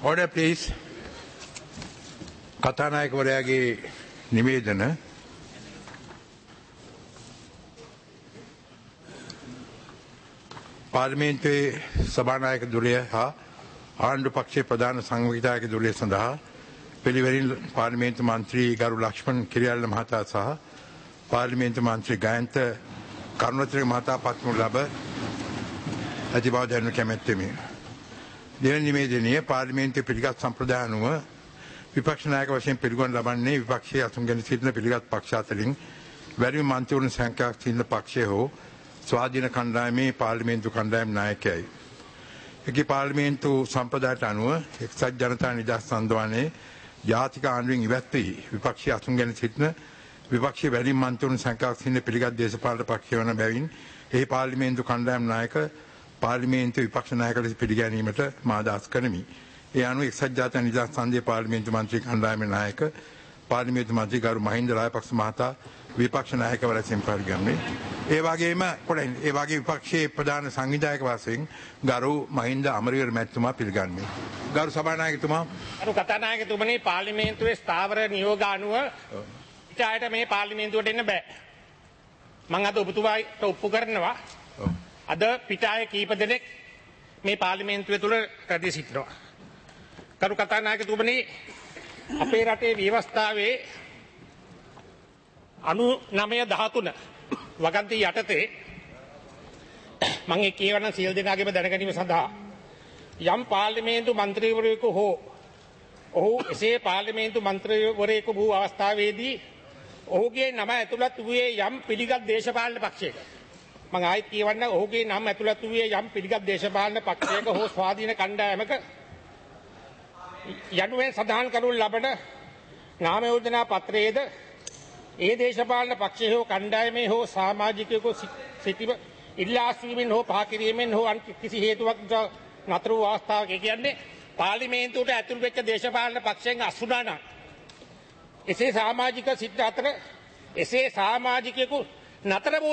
Order please. කතානායකවරයාගේ නිවේදන පාර්ලිමේන්තුවේ සභානායක ධුරය හා ආණ්ඩු පක්ෂයේ ප්‍රධාන සංවිධායක ධුරය සඳහා පිළිවෙලින් පාර්ලිමේන්තු මන්ත්‍රී ගරු ලක්ෂ්මන් කිරියාල්ල මහතා සහ පාර්ලිමේන්තු මන්ත්‍රී ගයන්ත කරුණාතිලක මහතා පත්වනු ලබ ඇති බව දැනු කැමැත්තෙමි. දෙවැනි නිවේදනයේ පාර්ලිමේන්තුවේ පිළිගත් සම්ප්‍රදාය අනුව විපක්ෂ නායක වශයෙන් පිළිගනු ලබන්නේ විපක්ෂයේ අසුන්ගෙන සිටින පිළිගත් පක්ෂ අතරින් වැඩිම මන්ත්‍රීවරුන් සංඛ්‍යාවක් සිටින පක්ෂය හෝ ස්වාධීන කණ්ඩායමේ පාර්ලිමේන්තු කණ්ඩායම් නායකයයි. එකී පාර්ලිමේන්තු සම්ප්‍රදායට අනුව එක්සත් ජනතා නිදහස් සන්ධානයේ ජාතික ආණ්ඩුවෙන් ඉවත් වී විපක්ෂයේ අසුන්ගෙන සිටින විපක්ෂයේ වැඩිම මන්ත්‍රීවරුන් සංඛ්‍යාවක් සිටින පිළිගත් දේශපාලන පක්ෂය වන බැවින් එහි පාර්ලිමේන්තු කණ්ඩායම් නායක පාර්ලිමේන්තු විපක්ෂ නායක ලෙස පිළිගැනීමට මා අදහස් කරමි. ඒ අනුව එක්සත් ජාතික නිදහස් සන්ධයේ පාර්ලිමේන්තු මන්ත්‍රී කණ්ඩායමේ නායක පාර්ලිමේන්තු මන්ත්‍රී ගරු මහින්ද රාජපක්ෂ මහතා විපක්ෂ නායකවරයා ලෙසින් පරිගන්නේ. ඒ වගේම ඒ වගේ විපක්ෂයේ ප්‍රධාන සංවිධායක වශයෙන් ගරු මහින්ද අමරවීර මැතිතුමා පිළිගන්නේ. ගරු සභානායකතුමා. ගරු කතානායකතුමනි, පාර්ලිමේන්තුවේ ස්ථාවර නියෝග අනුව ඉතාලයට මේ පාර්ලිමේන්තුවට එන්න බෑ. මම අද ඔබතුමාට ඔප්පු කරනවා. අද පිටාය කීප දෙනෙක් මේ පාර්ලිමේන්තුව තුළ රැඳී සිටිනවා. ගරු කතානායකතුමනි, අපේ රටේ ව්‍යවස්ථාවේ 99-13 වගන්ති යටතේ මම ඒ කියවන සියලු දෙනාගේම දැනගැනීම සඳහා යම් පාර්ලිමේන්තු මන්ත්‍රීවරයෙකු හෝ ඔහු එසේ පාර්ලිමේන්තු මන්ත්‍රීවරයෙකු වූ අවස්ථාවේදී ඔහුගේ නම ඇතුළත් වූයේ යම් පිළිගත් දේශපාලන පක්ෂයක, මම ආයෙත් කියවන්න, ඔහුගේ නම ඇතුළත් වූයේ යම් පිළිගත් දේශපාලන පක්ෂයක හෝ ස්වාධීන කණ්ඩායමක යනුවෙන් සඳහන් කරනු ලබන නාම යෝජනා පත්‍රයේද ඒ දේශපාලන පක්ෂයේ හෝ කණ්ඩායමේ හෝ සමාජිකයෙකු සිටීම ඉල්ලා අස්වීමෙන් හෝ පහ කිරීමෙන් හෝ අන් කිසි හේතුවක් නතර වූ අවස්ථාවක, කියන්නේ පාර්ලිමේන්තුවට ඇතුළු වෙච්ච දේශපාලන පක්ෂයෙන් අසුනා නම් එසේ සමාජික සිට අතර එසේ සමාජිකයෙකු නතර වූ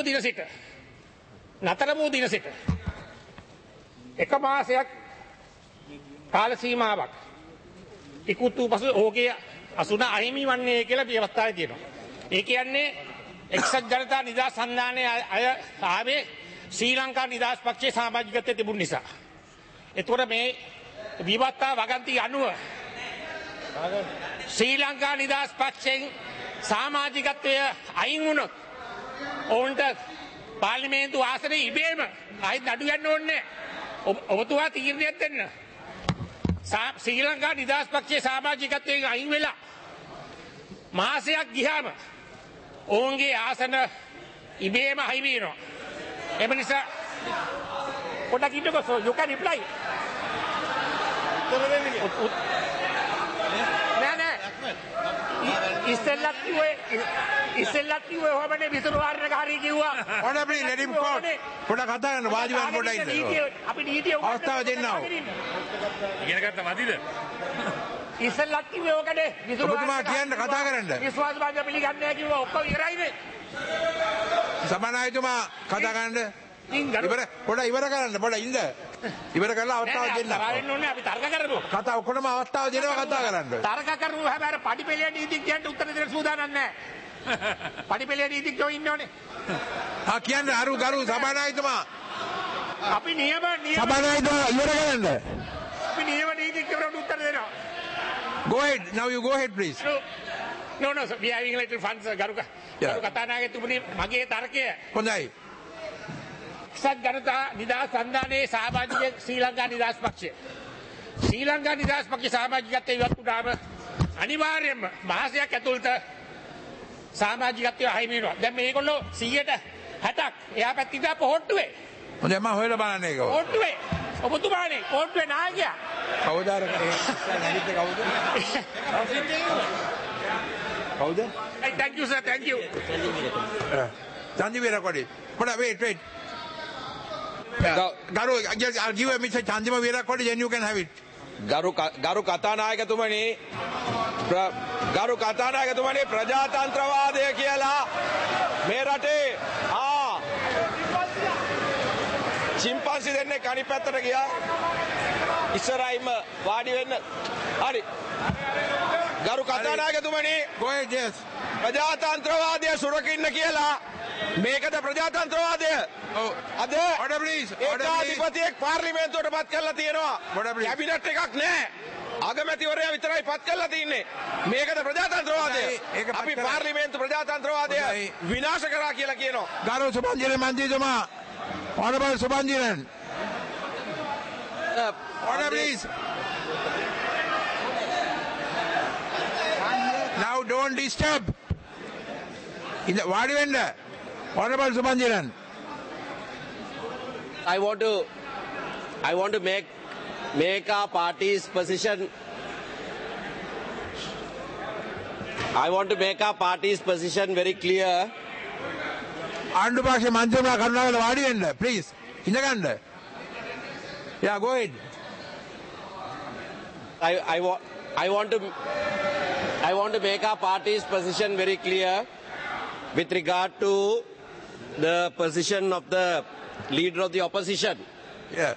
දින සිට එක මාසයක් කාල සීමාවක් ඉක්ුත් වූ පසු ඔහුගේ අසුන අහිමි වන්නේ කියලා ව්‍යවස්ථාවේ තියෙනවා. ඒ කියන්නේ එක්සත් ජනතා නිදහස් සන්ධානයේ අය ආවේ ශ්‍රී ලංකා නිදහස් පක්ෂයේ සමාජිකත්වයේ තිබුණ නිසා. ඒතකොට මේ විවස්ථා වගන්ති අනුව ශ්‍රී ලංකා නිදහස් පක්ෂයෙන් සමාජිකත්වය අයින් වුණොත් ඔවුන්ට පාර්ලිමේන්තු ආසනයේ ඉබේම ආයෙත් නඩු යන්න ඕනේ. ඔබතුමා තීරණයක් දෙන්න. ශ්‍රී ලංකා නිදහස් පක්ෂයේ සමාජිකත්වයෙන් අයින් වෙලා මාසයක් ගියාම ඔවුන්ගේ ආසන ඉබේම අහිමි වෙනවා. එම නිසා පොඩ්ඩක් ඉන්නකෝ, you can reply. නෑ ඉස්සෙල්ලත් කිව්වේ ඔහමනේ විතර වාරණක හරි කිව්වා. Order please, let him quote. පොඩ්ඩක් කතා කරන්න වාදිවන් පොඩ්ඩක් ඉන්න. අපි නීතිය අවස්ථාව දෙන්නව. ඉගෙන ගත්ත මදිද? ඉස්සෙල්ලත් කිව්වේ ඔකනේ විතර ඔබතුමා කියන්න කතා කරන්න. විශ්වාස භාග්‍ය පිළිගන්නේ නැහැ කිව්වා. ඔක්කොම ඉවරයිනේ. සභානායකතුමා කතා කරන්න. පොඩ්ඩක් ඉවර කරන්න. පොඩ්ඩක් ඉන්න. ඉවර කරලා අවස්ථාව දෙන්න. තරහින් ඕනේ, අපි තර්ක කරමු. කතා ඔක්කොම අවස්ථාව දෙනවා කතා කරන්න. තර්ක කරමු. හැබැයි පඩිපෙළිය නීතිඥයන්ට උත්තර දෙන්න සූදානම් නැහැ. පඩිපෙළිය නීතිඥයෝ ඉන්නෝනේ. කියන්න ගරු සභානායකතුමා. අපි නියම සභානායකතුමා ඉවර කරන්න. අපි නියම නීතිඥවරුන්ට උත්තර දෙනවා. Go ahead. Now you go ahead please. No, sir. We are having little fun, sir. ගරු කතානායකතුමනි, මගේ තර්කය. හොඳයි. එක්සත් ජනතා නිදහස් සන්ධානයේ සමාජික ශ්‍රී ලංකා නිදහස් පක්ෂය. ශ්‍රී ලංකා නිදහස් පක්ෂ සමාජිකත්වයේ ඉවත් වුණාම අනිවාර්යයෙන්ම මාසයක් ඇතුළත සමාජිකත්වය අහිමි වෙනවා. දැන් මේගොල්ලෝ 160ක් එහා පැත්තට පොහොට්ටුවේ. හොඳයි, මම හොයලා බලන්න ඒක. පොහොට්ටුවේ. ඔබතුමානේ පොහොට්ටුවේ නායකයා. කවුද අර නැගිට කවුද? කවුද? Thank you, sir. Thank you. Chandimira Kodi. Wait. Garu, I'll give a Mr. Chandimira Kodi, then you can have it. ගරු කතානායකතුමනි, ප්‍රජාතන්ත්‍රවාදය කියලා මේ රටේ චිම්පන්සි මන්ත්‍රීවරයන්සි දෙන්නේ කණි පැත්තට ගියා. ඉස්සරහින්ම වාඩි වෙන්න. හරි. ගරු කතානායකතුමනි, Go ahead, yes. ප්‍රජාතන්ත්‍රවාදය සුරකින්න කියලා මේකද ප්‍රජාතන්ත්‍රවාදය? Oh, අද order please. Order please. ඒකාධිපතියෙක් පාර්ලිමේන්තුවට පත් කරලා තියෙනවා. Order please. කැබිනට් එකක් නැහැ. අගමැතිවරයා විතරයි පත් කරලා තින්නේ. මේකද ප්‍රජාතන්ත්‍රවාදය? ඒක පත් අපි කරලා- පාර්ලිමේන්තු ප්‍රජාතන්ත්‍රවාදය හොඳයි. විනාශ කරා කියලා කියනවා. Garo Subhanjiran Manjituma. Honorable Subhanjiran. Order please. Now don't disturb. In the Wadi Vendor. Honorable Subhanjiran. I want to make our party's position. I want to make our party's position very clear. Andupaksh Manjituma Karunakala Wadi Vendor. Please. In the Ganda. Yeah, go ahead. I want to make our party's position very clear with regard to the position of the leader of the opposition. Yeah.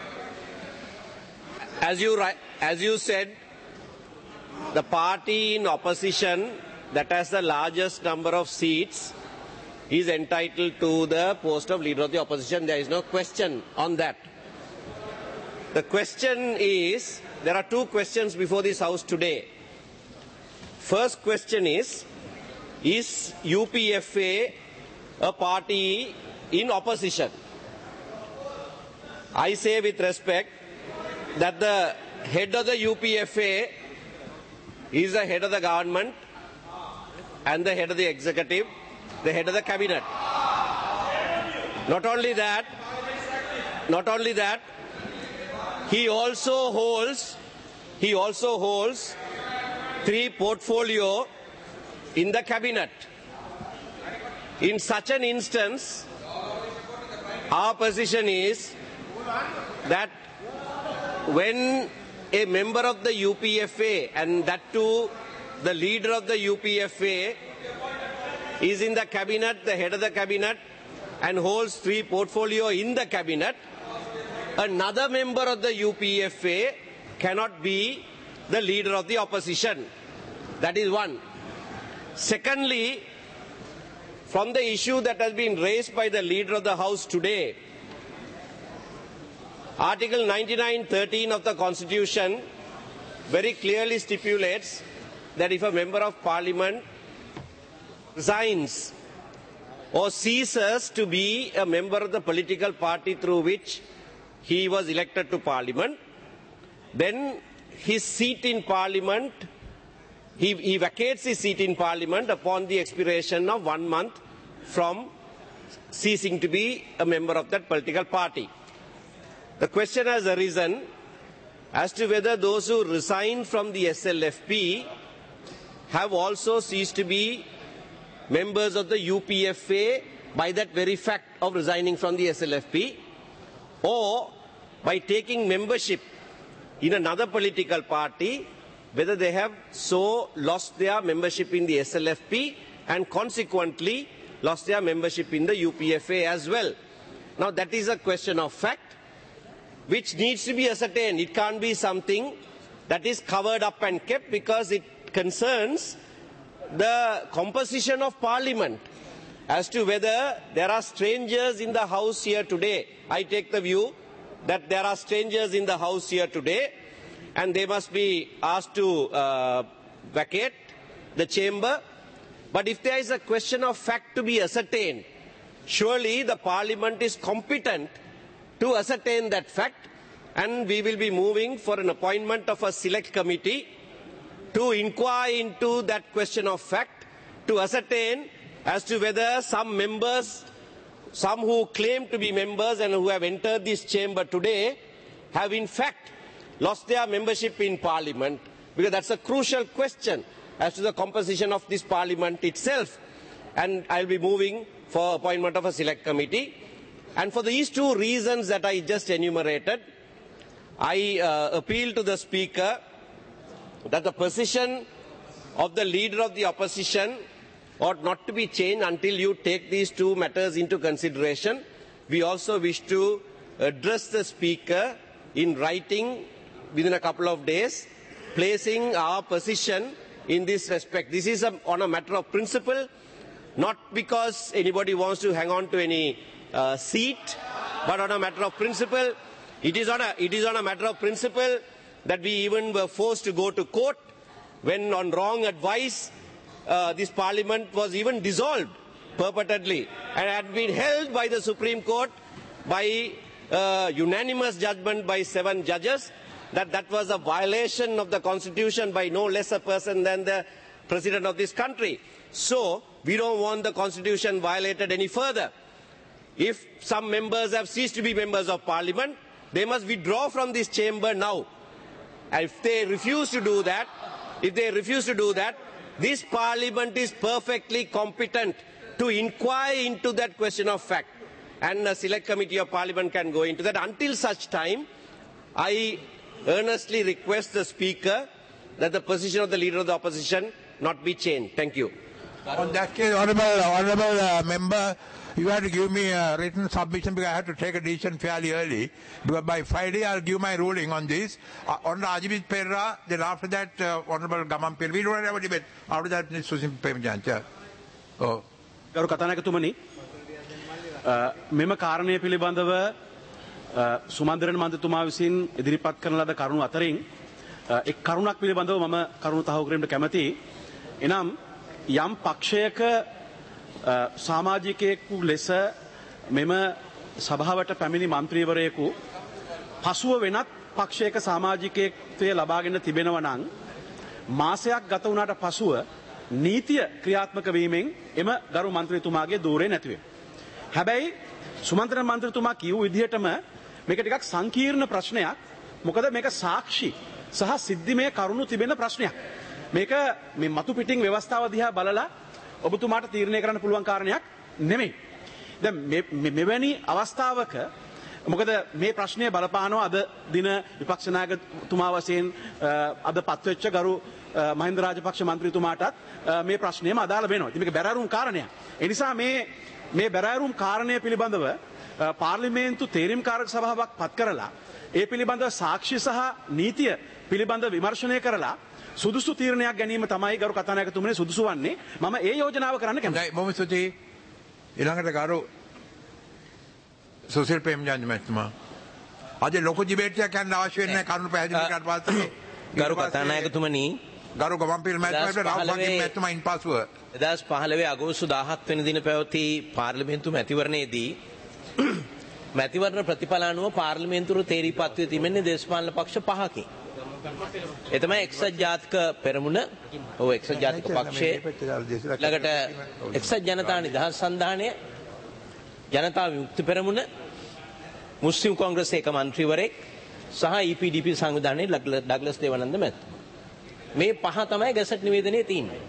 As you said, the party in opposition that has the largest number of seats is entitled to the post of leader of the opposition. There is no question on that. The question is, there are two questions before this House today. First question is UPFA a party in opposition? I say with respect that the head of the UPFA is the head of the government and the head of the executive, the head of the cabinet. Not only that, he also holds three portfolio in the cabinet. In such an instance, our position is that when a member of the UPFA, and that too the leader of the UPFA, is in the cabinet, the head of the cabinet, and holds three portfolio in the cabinet, another member of the UPFA cannot be the leader of the opposition. That is one. Secondly, from the issue that has been raised by the leader of the House today, Article 99(13) of the Constitution very clearly stipulates that if a member of Parliament resigns or ceases to be a member of the political party through which he was elected to Parliament, then his seat in Parliament, he vacates his seat in Parliament upon the expiration of 1 month from ceasing to be a member of that political party. The question has arisen as to whether those who resign from the SLFP have also ceased to be members of the UPFA by that very fact of resigning from the SLFP, or by taking membership in another political party, whether they have so lost their membership in the SLFP and consequently lost their membership in the UPFA as well. Now that is a question of fact which needs to be ascertained. It can't be something that is covered up and kept, because it concerns the composition of Parliament. As to whether there are strangers in the House here today, I take the view that there are strangers in the House here today and they must be asked to vacate the chamber. But if there is a question of fact to be ascertained, surely the Parliament is competent to ascertain that fact, and we will be moving for an appointment of a select committee to inquire into that question of fact, to ascertain as to whether some members, some who claim to be members and who have entered this chamber today, have in fact lost their membership in Parliament, because that's a crucial question as to the composition of this Parliament itself. And I'll be moving for appointment of a select committee. And for these two reasons that I just enumerated, I appeal to the Speaker that the position of the leader of the opposition ought not to be changed until you take these two matters into consideration. We also wish to address the speaker in writing within a couple of days, placing our position in this respect. This is on a matter of principle, not because anybody wants to hang on to any seat, but on a matter of principle. It is on a matter of principle that we even were forced to go to court when on wrong advice this parliament was even dissolved purportedly and had been held by the Supreme Court by unanimous judgment by 7 judges that was a violation of the constitution by no less a person than the president of this country. So we don't want the constitution violated any further. If some members have ceased to be members of parliament, they must withdraw from this chamber now. And if they refuse to do that, this parliament is perfectly competent to inquire into that question of fact. And a select committee of parliament can go into that. Until such time, I earnestly request the speaker that the position of the leader of the opposition not be changed. Thank you. On that case, honourable member, you have to give me a written submission because I have to take a decision fairly early. Because by Friday, I'll give my ruling on this. Honourable Ajibit Perra, then after that, Honourable Gaman Perra. We don't have a debate. After that, Susim Pemjancha. Oh. ගරු කතානායකතුමනි මෙම කාරණය පිළිබඳව සුමන්දරන් මන්ත්‍රතුමා විසින් ඉදිරිපත් කරන ලද කරුණු අතරින් එක් කරුණක් පිළිබඳව මම කරුණු තහවුරු කිරීමට කැමැතියි. එනම් යම් පක්ෂයක සමාජිකයෙකු ලෙස මෙම සභාවට පැමිණි මන්ත්‍රීවරයෙකු පසුව වෙනත් පක්ෂයක සමාජිකයෙක්ව ලබාගෙන තිබෙනවා නම් මාසයක් ගත වුණාට පසුව නීතිය ක්‍රියාත්මක වීමෙන් එම ගරු මන්ත්‍රීතුමාගේ දූරේ නැති වෙනවා. හැබැයි සුමන්ත්‍රණ මන්ත්‍රීතුමා කියු විදිහටම මේක ටිකක් සංකීර්ණ ප්‍රශ්නයක්. මොකද මේක සාක්ෂි සහ සිද්ධිමය කරුණු තිබෙන ප්‍රශ්නයක්. මේක මේ මතු පිටින් ව්‍යවස්ථාව දිහා බලලා ඔබතුමාට තීරණය කරන්න පුළුවන් කාරණයක් නෙමෙයි. දැන් මෙවැනි අවස්ථාවක මොකද මේ ප්‍රශ්නය බලපානවා අද දින විපක්ෂ නායකතුමා වශයෙන් අද පත්වෙච්ච ගරු මහින්ද රාජපක්ෂ මන්ත්‍රීතුමාටත් මේ ප්‍රශ්නයම අදාළ වෙනවා. ඉතින් මේක බැරෑරුම් කාරණයක්. ඒ නිසා මේ බැරෑරුම් කාරණය පිළිබඳව පාර්ලිමේන්තු තේරීම්කාරක සභාවක් පත් කරලා ඒ පිළිබඳව සාක්ෂි සහ නීතිය පිළිබඳව විමර්ශනය කරලා සුදුසු තීරණයක් ගැනීම තමයි ගරු කතානායකතුමනි සුදුසු වන්නේ. මම ඒ යෝජනාව කරන්න කැමතියි. බොහොම ස්තුතියි. ඊළඟට ගරු සුසිල් ප්‍රේමචන්ද්‍ර මහත්මයා. අද ලොකු ඩිබේට් එකක් යන්න අවශ්‍ය වෙන්නේ කරුණු පැහැදිලි කරලා පස්සේ ගරු කතානායකතුමනි ගරු ගමන්පිල් මහත්මයාට රාව්පක්ෂ මහත්මයා ඉන්පසුව 2015 අගෝස්තු 17 වෙනි දින පැවති පාර්ලිමේන්තු මැතිවරණයේදී මැතිවරණ ප්‍රතිඵල අනුව පාර්ලිමේන්තුවේ තේරීපත් වී තිබෙන්නේ දේශපාලන පක්ෂ 5කින්. ඒ තමයි එක්සත් ජාතික පෙරමුණ, එක්සත් ජාතික පක්ෂය, ළඟට එක්සත් ජනතා නිදහස් සන්ධානය, ජනතා විමුක්ති පෙරමුණ, මුස්ලිම් කොංග්‍රස් එක මන්ත්‍රීවරයෙක් සහ EPDP සංවිධානයේ ඩග්ලස් දේවානන්ද මැතිතුමා. මේ 5 තමයි ගැසට් නිවේදනයේ තියෙන්නේ.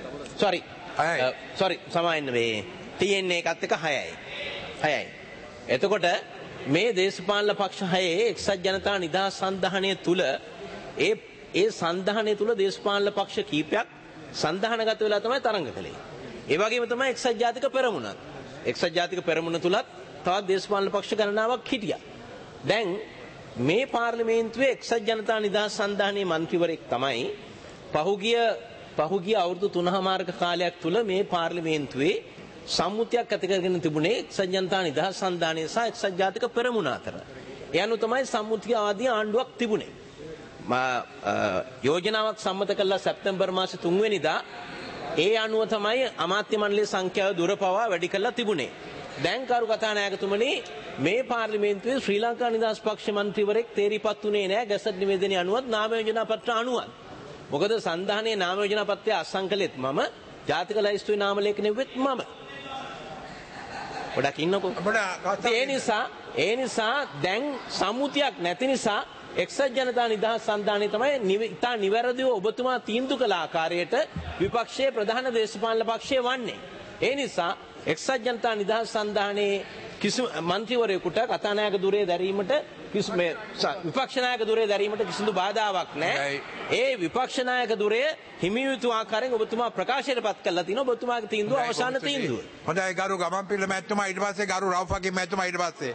sorry සමාවෙන්න මේ TN එකත් එක 6යි. එතකොට මේ දේශපාලන පක්ෂ 6 එක්සත් ජනතා නිදහස් සන්ධානය තුල ඒ සන්ධානය තුල දේශපාලන පක්ෂ කීපයක් සන්ධානගත වෙලා තමයි තරඟ කළේ. ඒ වගේම තමයි එක්සත් ජාතික පෙරමුණත්. එක්සත් ජාතික පෙරමුණ තුලත් තවත් දේශපාලන පක්ෂ ගණනාවක් හිටියා. දැන් මේ පාර්ලිමේන්තුවේ එක්සත් ජනතා නිදහස් සන්ධානයේ මන්ත්‍රීවරයෙක් තමයි පහුගිය අවුරුදු 3මාරක කාලයක් තුල මේ පාර්ලිමේන්තුවේ සම්මුතියක් ඇති කරගෙන තිබුණේ එක්සත් ජනතා නිදහස් සන්ධානය සහ එක්සත් ජාතික පෙරමුණ අතර. ඒ අනුව තමයි සම්මුතියවාදී ආණ්ඩුවක් තිබුණේ. යෝජනාවක් සම්මත කළා සැප්තැම්බර් මාසේ 3 වෙනිදා. ඒ අනුව තමයි අමාත්‍ය මණ්ඩලයේ සංඛ්‍යාව දුර පවා වැඩි කරලා තිබුණේ. දැන් කරු කතානායකතුමනි මේ පාර්ලිමේන්තුවේ ශ්‍රී ලංකා නිදහස් පක්ෂ මන්ත්‍රීවරයෙක් තේරීපත් වුණේ නැහැ ගැසට් නිවේදනය අනුවත් නාම යෝජනා පත්‍ර අනුවත්. මොකද සන්ධානයේ නාම යෝජනා පත්‍රය අත්සන් කළෙත් මම, ජාතික ලයිස්තුවේ නාම ලේඛනෙවෙත් මම. පොඩක් ඉන්නකෝ. ඒ නිසා දැන් සම්මුතියක් නැති නිසා එක්සත් ජනතා නිදහස් සන්ධානය තමයි ඉතා නිවැරදිව ඔබතුමා තීන්දුව කළ ආකාරයට විපක්ෂයේ ප්‍රධාන දේශපාලන පක්ෂය වන්නේ. ඒ නිසා එක්සත් ජනතා නිදහස් සන්ධානයේ කිසිම මන්ත්‍රීවරයෙකුට කතානායක ධුරය දැරීමට විපක්ෂ නායක දුරේ දැරීමට කිසිදු බාධාවක් නැහැ. ඒ විපක්ෂ නායක දුරේ හිමි යුතු ආකාරයෙන් ඔබතුමා ප්‍රකාශයටපත් කළා තිනවා. ඔබතුමාගේ තීන්දුව අවසාන තීන්දුව. හොඳයි ගරු ගමන්පිල්ල මැතිතුමා ඊට පස්සේ ගරු රවුෆගේ මැතිතුමා ඊට පස්සේ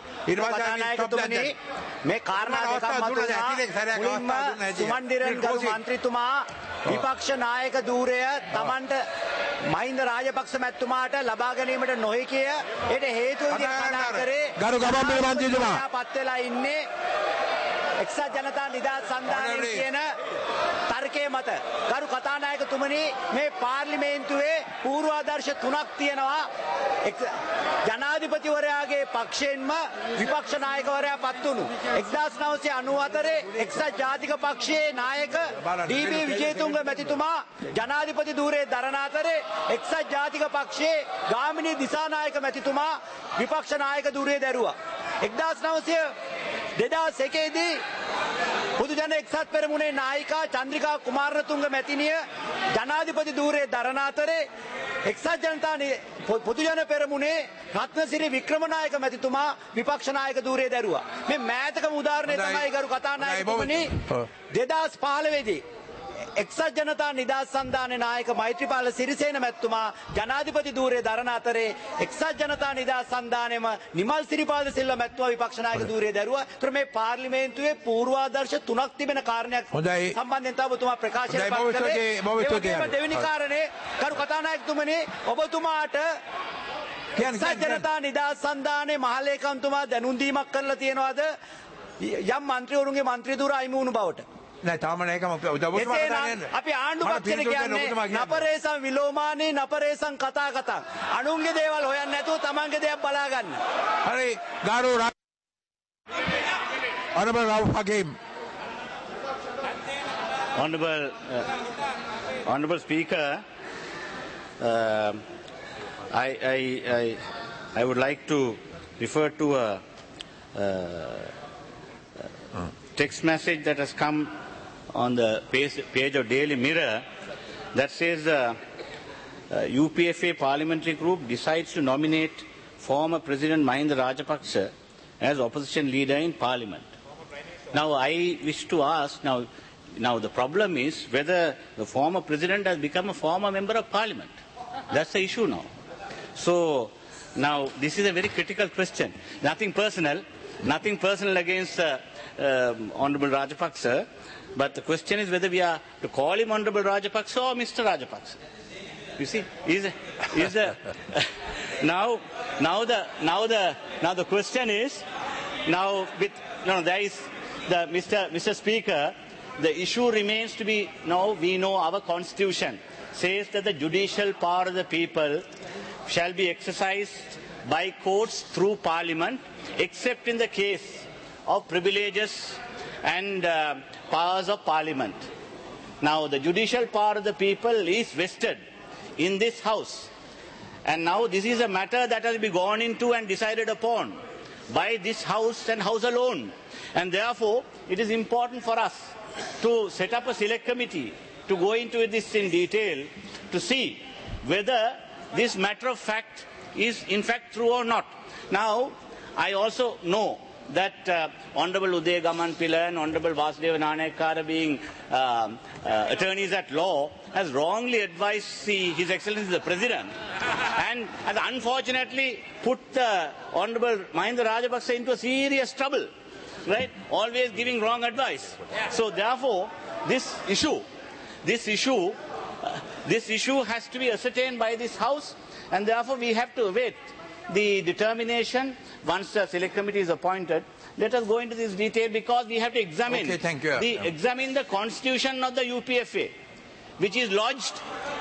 මේ කාරණා දෙකක් මතුවලා සුමන්දිරන් ගරු මන්ත්‍රීතුමා විපක්ෂ නායක ධූරය තමන්ට මහින්ද රාජපක්ෂ මැතිතුමාට ලබා ගැනීමට නොහැකිය. ඒට හේතුව විදිහට කතා කරේ ගරු ගමන්පිල්ල මන්ත්‍රීතුමා පත් වෙලා ඉන්නේ එක්සත් ජනතා නිදහස් සන්ධානයේ කියන තර්කයේ මත. ගරු කතානායකතුමනි මේ පාර්ලිමේන්තුවේ පූර්වාදර්ශ 3ක් තියෙනවා. ජනාධිපතිවරයාගේ පක්ෂයෙන්ම විපක්ෂ නායකවරයා පත් වුණු 1994 එක්සත් ජාතික පක්ෂයේ නායක ඩී.බී. විජේතුංග මැතිතුමා ජනාධිපති ධූරයේ දරන අතරේ එක්සත් ජාතික පක්ෂයේ ගාමිණී දිසානායක මැතිතුමා විපක්ෂ නායක ධූරයේ දැරුවා. 2001 දී පොදු ජන එක්සත් පෙරමුණේ නායිකා චන්ද්‍රිකා කුමාරතුංග මැතිණිය ජනාධිපති ධූරයේ දරන අතරේ එක්සත් ජනතා පොදු ජන පෙරමුණේ රත්නසිරි වික්‍රමනායක මැතිතුමා විපක්ෂ නායක ධූරයේ දැරුවා. මේ මෑතකම උදාහරණය තමයි ගරු කතානායකතුමනි 2015 දී එක්සත් ජනතා නිදහස් සන්ධානයේ නායක මෛත්‍රීපාල සිරිසේන මැතිතුමා ජනාධිපති ධූරයේ දරන අතරේ එක්සත් ජනතා නිදහස් සන්ධානයේම නිමල් සිරිපාල සිල්වා මැතිතුමා විපක්ෂ නායක ධූරයේ දැරුවා. ඒතර මේ පාර්ලිමේන්තුවේ පූර්වාදර්ශ 3ක් තිබෙන කාරණයක් සම්බන්ධයෙන් තමයි ඔබතුමා ප්‍රකාශයට පත් කළේ. දෙවෙනි කාරණේ ගරු කතානායකතුමනි ඔබතුමාට එක්සත් ජනතා නිදහස් සන්ධානයේ මහලේකම්තුමා දැනුම් දීමක් කරලා තියෙනවද යම් മന്ത്രിවරුන්ගේ മന്ത്രി ධූර අයිමි වුණු බවට? නෑ තාම නෑකම අපි ආණ්ඩු පක්ෂයට කියන්නේ නපරේසම් විලෝමානී නපරේසම් කතා අනුන්ගේ දේවල් හොයන්නේ නැතුව තමන්ගේ දේවල් බලා ගන්න. හරි ගරු Honorable Rauf Hakim. Honorable Speaker, I would like to refer to a text message that has come on the page of Daily Mirror that says UPFA parliamentary group decides to nominate former President Mahinda Rajapaksa as opposition leader in parliament. Now I wish to ask, now the problem is whether the former president has become a former member of parliament. That's the issue now. So now this is a very critical question. Nothing personal against Honorable Rajapaksa, but the question is whether we are to call him Honorable Rajapaksa or Mr. Rajapaksa. You see, now the question is Mr. Speaker, the issue remains to be we know our constitution says that the judicial power of the people shall be exercised by courts through parliament, except in the case of privileges and powers of parliament. Now the judicial power of the people is vested in this house, and now this is a matter that has been gone into and decided upon by this house and house alone, and therefore it is important for us to set up a select committee to go into this in detail to see whether this matter of fact is in fact true or not. Now I also know that Honorable Uday Gamanpilla and Honorable Vasudeva Nanayakkara, being attorneys at law, has wrongly advised His Excellency the President and has unfortunately put Honorable Mahinda Rajapaksa into a serious trouble, right? Always giving wrong advice. So therefore this issue has to be ascertained by this House, and therefore we have to await the determination. Once the select committee is appointed, let us go into this detail, because we have to examine examine the constitution of the UPFA, which is lodged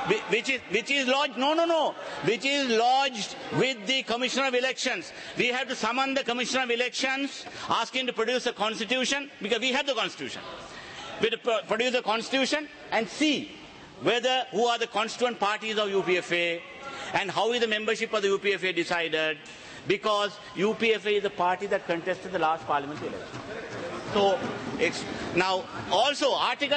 with the Commissioner of Elections. We have to summon the Commissioner of Elections, ask him to produce a constitution, because we have the constitution. We have to produce the constitution and see who are the constituent parties of UPFA and how is the membership of the UPFA decided, because UPFA is the party that contested the last parliamentary election. So now also Article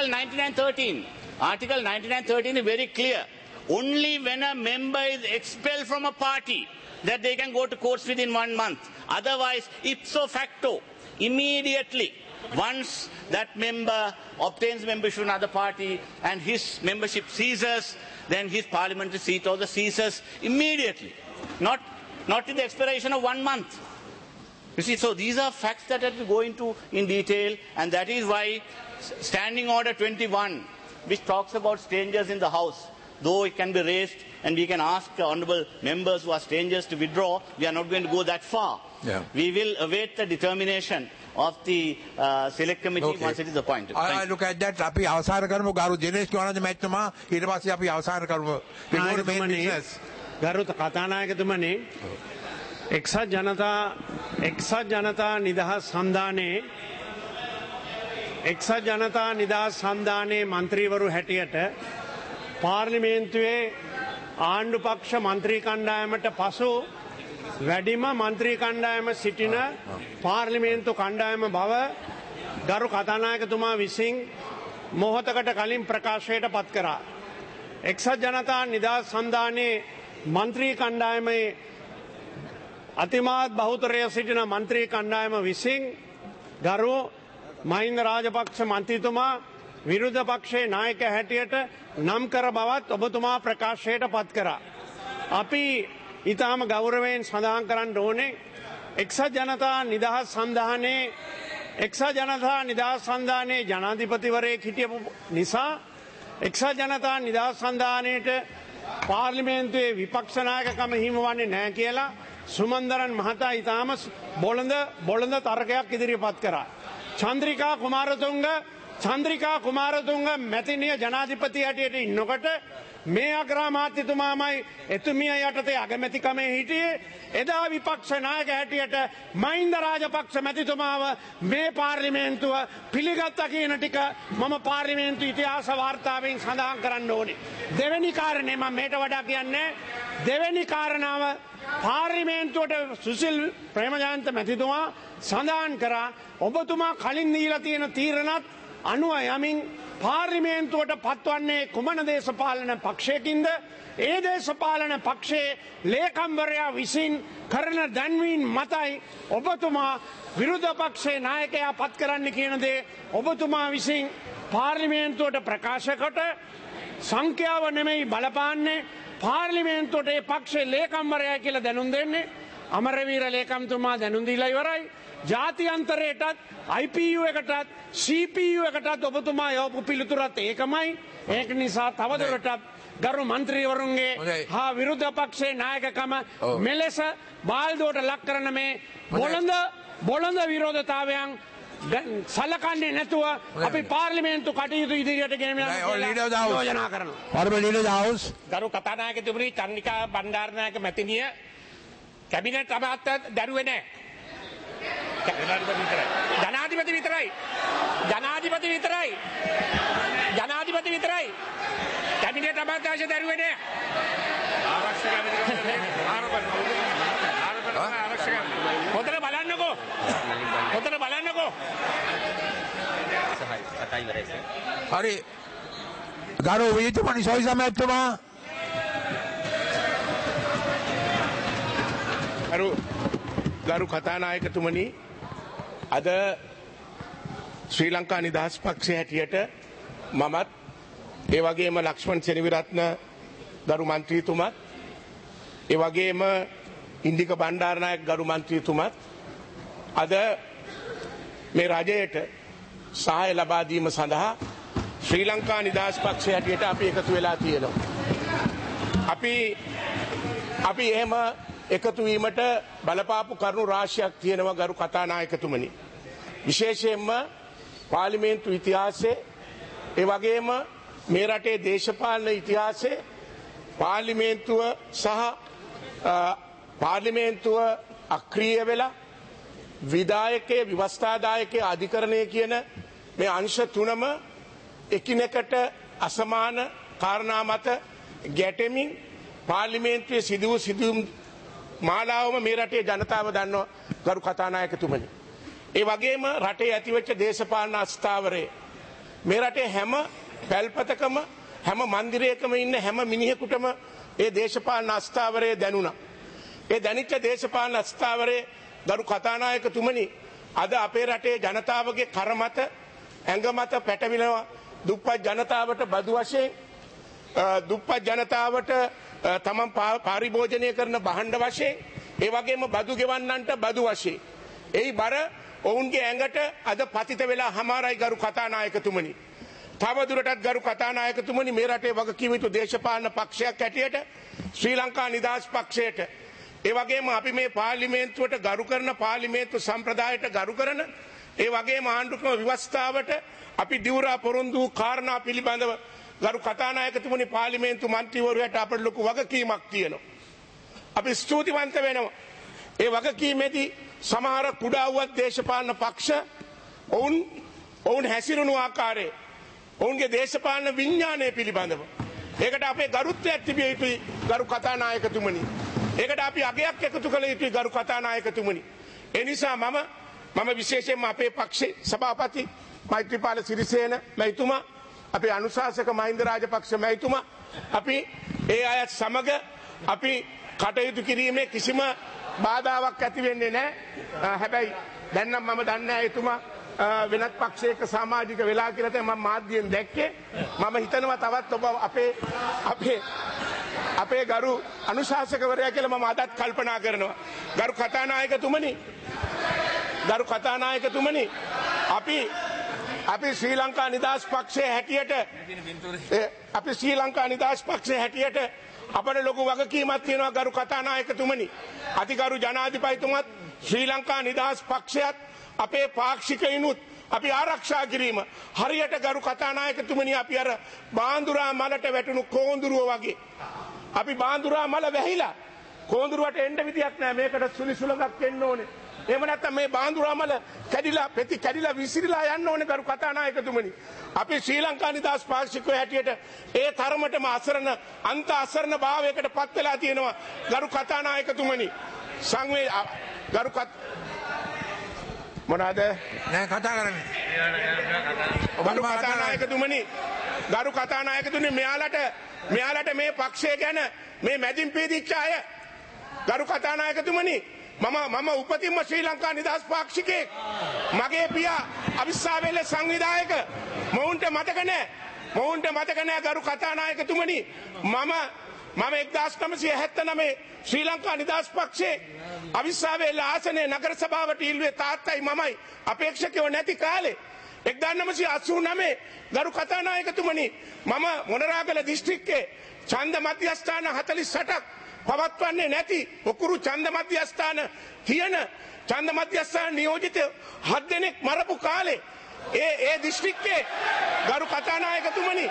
9913 is very clear. Only when a member is expelled from a party that they can go to courts within 1 month. Otherwise, ipso facto, immediately, once that member obtains membership in another party and his membership ceases, then his parliamentary seat also ceases immediately. Not in the expiration of 1 month. You see, so these are facts that I have to go into in detail, and that is why Standing Order 21, which talks about strangers in the House, though it can be raised and we can ask honourable members who are strangers to withdraw, we are not going to go that far. Yeah. We will await the determination of the select committee once it is appointed. I look at that. අපි අවසන් කරමු ගරු දිනේෂ් කියවනද මැතිතුමා ඊට පස්සේ අපි අවසන් කරමු. ගරු කතානායකතුමනි එක්සත් ජනතා නිදහස් සන්ධානයේ මන්ත්‍රීවරු හැටියට පාර්ලිමේන්තුවේ ආණ්ඩු පක්ෂ මන්ත්‍රී කණ්ඩායමට පසු වැඩිම මන්ත්‍රී කණ්ඩායම සිටින පාර්ලිමේන්තු කණ්ඩායම බව ගරු කතානායකතුමා විසින් මොහොතකට කලින් ප්‍රකාශයට පත් කරා. එක්සත් ජනතා නිදහස් සන්ධානයේ මන්ත්‍රී කණ්ඩායමේ අතිමාත් බහුතරය සිටින මන්ත්‍රී කණ්ඩායම විසින් ගරු මහින්ද රාජපක්ෂ මන්ත්‍රීතුමා විරුද්ධ පක්ෂයේ නායක හැටියට නම් කර බවත් ඔබතුමා ප්‍රකාශයට පත් කරා. අපි ඉතාම ගෞරවයෙන් සඳහන් කරන්න ඕනේ එක්සත් ජනතා නිදහස් සන්ධානයේ ජනාධිපතිවරයෙක් හිටියපු නිසා එක්සත් ජනතා නිදහස් සන්ධානයට පාර්ලිමේන්තුවේ විපක්ෂ ናයකකම හිමි වන්නේ නැහැ කියලා සුමන්දරන් මහතා ඉතාම බොළඳ තර්කයක් ඉදිරිපත් කරා. චන්ද්‍රිකා කුමාරතුංග මැතිනිය ජනාධිපති හැටියට ඉන්නකොට මේ අග්‍රාමාත්‍යතුමාමයි එතුමිය යටතේ අගමැතිකමේ හිටියේ. එදා විපක්ෂ නායක හැටියට මහින්ද රාජපක්ෂ මැතිතුමාව මේ පාර්ලිමේන්තුව පිළිගත්තා කියන ටික මම පාර්ලිමේන්තු ඉතිහාස වාර්තාවෙන් සඳහන් කරන්න ඕනේ. දෙවෙනි කාරණේ මම මේට වඩා කියන්නේ දෙවෙනි කාරණාව පාර්ලිමේන්තුවට සුසිල් ප්‍රේමජයන්ත මැතිතුමා සඳහන් කරා ඔබතුමා කලින් දීලා තියෙන තීරණත් අනුව යමින් පාර්ලිමේන්තුවට පත්වන්නේ කුමන දේශපාලන පක්ෂයකින්ද ඒ දේශපාලන පක්ෂයේ ලේකම්වරයා විසින් කරන දැන්වීම් මතයි ඔබතුමා විරුද්ධ පක්ෂයේ නායකයා පත් කරන්න කියන දේ ඔබතුමා විසින් පාර්ලිමේන්තුවට ප්‍රකාශ කොට සංඛ්‍යාව නෙමෙයි බලපාන්නේ පාර්ලිමේන්තුවට ඒ පක්ෂයේ ලේකම්වරයා කියලා දැනුම් දෙන්නේ අමරවීර ලේකම්තුමා දැනුම් දීලා ඉවරයි. ජාත්‍යන්තරයටත් IPU එකටත් CPU එකටත් ඔබතුමා යවපු පිළිතුරත් ඒකමයි. ඒක නිසා තවදුරටත් ගරු මන්ත්‍රීවරුන්ගේ හා විරුද්ධ පක්ෂයේ නායකකම මෙලෙස බාල්දුවට ලක් කරන මේ බොළඳ විරෝධතාවයන් සලකන්නේ නැතුව අපි පාර්ලිමේන්තු කටයුතු ඉදිරියට ගෙන යන්න යෝජනා කරනවා. ගරු කතානායකතුමනි චන්ද්‍රිකා බණ්ඩාරනායක මැතිනිය කැබිනට් අමාත්‍යත් දැරුවේ නැහැ. ජනාධිපති විතරයි. කැබිනට් අමාත්‍යාංශ දැරුවේ නැහැ. හොඳට බලන්නකෝ. හරි ගරු විජිතමනි සොයිසා මැතිතුමා ගරු කතානායකතුමනි අද ශ්‍රී ලංකා නිදහස් පක්ෂය හැටියට මමත් ඒ වගේම ලක්ෂ්මන් සෙනවිරත්න ගරු මන්ත්‍රීතුමත් ඒ වගේම ඉන්දික බණ්ඩාරනායක ගරු මන්ත්‍රීතුමත් අද මේ රජයට සහාය ලබා දීම සඳහා ශ්‍රී ලංකා නිදහස් පක්ෂය හැටියට අපි එකතු වෙලා තියෙනවා. අපි එහෙම එකතු වීමට බලපාපු කරුණු රාශියක් තියෙනවා ගරු කතානායකතුමනි. විශේෂයෙන්ම පාර්ලිමේන්තු ඉතිහාසයේ ඒ වගේම මේ රටේ දේශපාලන ඉතිහාසයේ පාර්ලිමේන්තුව අක්‍රීය වෙලා විධායකයේ ව්‍යවස්ථාදායකයේ අධිකරණය කියන මේ අංශ තුනම එකිනෙකට අසමාන කාරණා මත ගැටෙමින් පාර්ලිමේන්තුවේ සිදුවුම් මාලාවම මේ රටේ ජනතාව දන්නවා ගරු කතානායකතුමනි. ඒ වගේම රටේ ඇතිවෙච්ච දේශපාලන අස්ථාවරය මේ රටේ හැම පැල්පතකම හැම මන්දිරයකම ඉන්න හැම මිනිහෙකුටම ඒ දේශපාලන අස්ථාවරය දැනුණා. ඒ දැනිච්ච දේශපාලන අස්ථාවරය ගරු කතානායකතුමනි අද අපේ රටේ ජනතාවගේ කරමත ඇඟ මත පැටවිනවා දුප්පත් ජනතාවට බදු වශයෙන් දුප්පත් ජනතාවට තමන් පාරිභෝජනය කරන භාණ්ඩ වශයෙන් ඒ වගේම බදු ගෙවන්නන්ට බදු වශයෙන් එයි බර ඔවුන්ගේ ඇඟට අද පතිත වෙලා හමාරයි ගරු කතානායකතුමනි. තවදුරටත් ගරු කතානායකතුමනි මේ රටේ වගකීම යුතු දේශපාලන පක්ෂයක් හැටියට ශ්‍රී ලංකා නිදහස් පක්ෂයට ඒ වගේම අපි මේ පාර්ලිමේන්තුවට ගරු කරන පාර්ලිමේන්තු සම්ප්‍රදායට ගරු කරන ඒ වගේම ආණ්ඩුක්‍රම ව්‍යවස්ථාවට අපි දිවුරා පොරොන්දු කාරණා පිළිබඳව ගරු කතානායකතුමනි පාර්ලිමේන්තු මන්ත්‍රීවරයාට අපට ලොකු වගකීමක් තියෙනවා. අපි ස්තුතිවන්ත වෙනවා. ඒ වගකීමේදී සමහර කුඩා වූ දේශපාලන පක්ෂ ඔවුන් හැසිරුණු ආකාරයේ ඔවුන්ගේ දේශපාලන විඥානය පිළිබඳව ඒකට අපේ ගරුත්වයක් තිබිය යුතුයි ගරු කතානායකතුමනි. ඒකට අපි අගයක් එකතු කළ යුතුයි ගරු කතානායකතුමනි. ඒ නිසා මම විශේෂයෙන්ම අපේ පක්ෂේ සභාපති මෛත්‍රීපාල සිරිසේන මැතිතුමා අපේ අනුශාසක මහින්ද රාජපක්ෂ මැතිතුමා අපි ඒ අයත් සමග අපි කටයුතු කිරීමේ කිසිම බාධාවක් ඇති වෙන්නේ නැහැ. හැබැයි දැන් නම් මම දන්නේ නැහැ එතුමා වෙනත් පක්ෂයක සමාජික වෙලා කියලා තමයි මම මාධ්‍යයෙන් දැක්කේ. මම හිතනවා තවත් ඔබ අපේ ගරු අනුශාසකවරයා කියලා මම අදත් කල්පනා කරනවා. ගරු කතානායකතුමනි අපි ශ්‍රී ලංකා නිදහස් පක්ෂයේ හැටියට අපට ලොකු වගකීමක් තියෙනවා ගරු කතානායකතුමනි. අතිගරු ජනාධිපතිතුමත් ශ්‍රී ලංකා නිදහස් පක්ෂයත් අපේ පාක්ෂිකයිනුත් අපි ආරක්ෂා කිරීම හරියට ගරු කතානායකතුමනි අපි අර බාන්දුරා මලට වැටුණු කෝඳුරුව වගේ අපි බාන්දුරා මල වැහිලා කෝඳුරුවට එන්න විදියක් නැහැ. මේකට සුලිසුලඟක් එන්න ඕනේ. එහෙම නැත්නම් මේ බාන්දුරා මල කැඩිලා විසිරීලා යන්න ඕනේ ගරු කතානායකතුමනි. අපි ශ්‍රී ලංකා නිදහස් පාක්ෂිකයෝ හැටියට ඒ තරමටම අසරණ භාවයකට පත් වෙලා තියෙනවා ගරු කතානායකතුමනි. මොනවාද නෑ කතා කරන්නේ. ගරු කතානායකතුමනි මෙයාලට මේ පක්ෂය ගැන මේ මැදින් පීදිච්ච අය ගරු කතානායකතුමනි මම උපතින්ම ශ්‍රී ලංකා නිදහස් පාක්ෂිකයෙක්. මගේ පියා අවිස්සාවේල්ල සංවිධායක. මොවුන්ට මතක නැහැ ගරු කතානායකතුමනි මම 1979 ශ්‍රී ලංකා නිදහස් පක්ෂයේ අවිස්සාවේල්ල ආසනයේ නගර සභාවට ඉල්ලුවේ තාත්තයි මමයි අපේක්ෂකයෝ නැති කාලේ 1989 ගරු කතානායකතුමනි මම මොනරාගල දිස්ත්‍රික්කයේ ඡන්ද මධ්‍යස්ථාන 48ක් පවත්වන්නේ නැති පොකුරු ඡන්ද මධ්‍යස්ථාන තියෙන ඡන්ද මධ්‍යස්ථාන නියෝජිත 7 දෙනෙක් මරපු කාලේ ඒ දිස්ත්‍රික්කයේ ගරු කතානායකතුමනි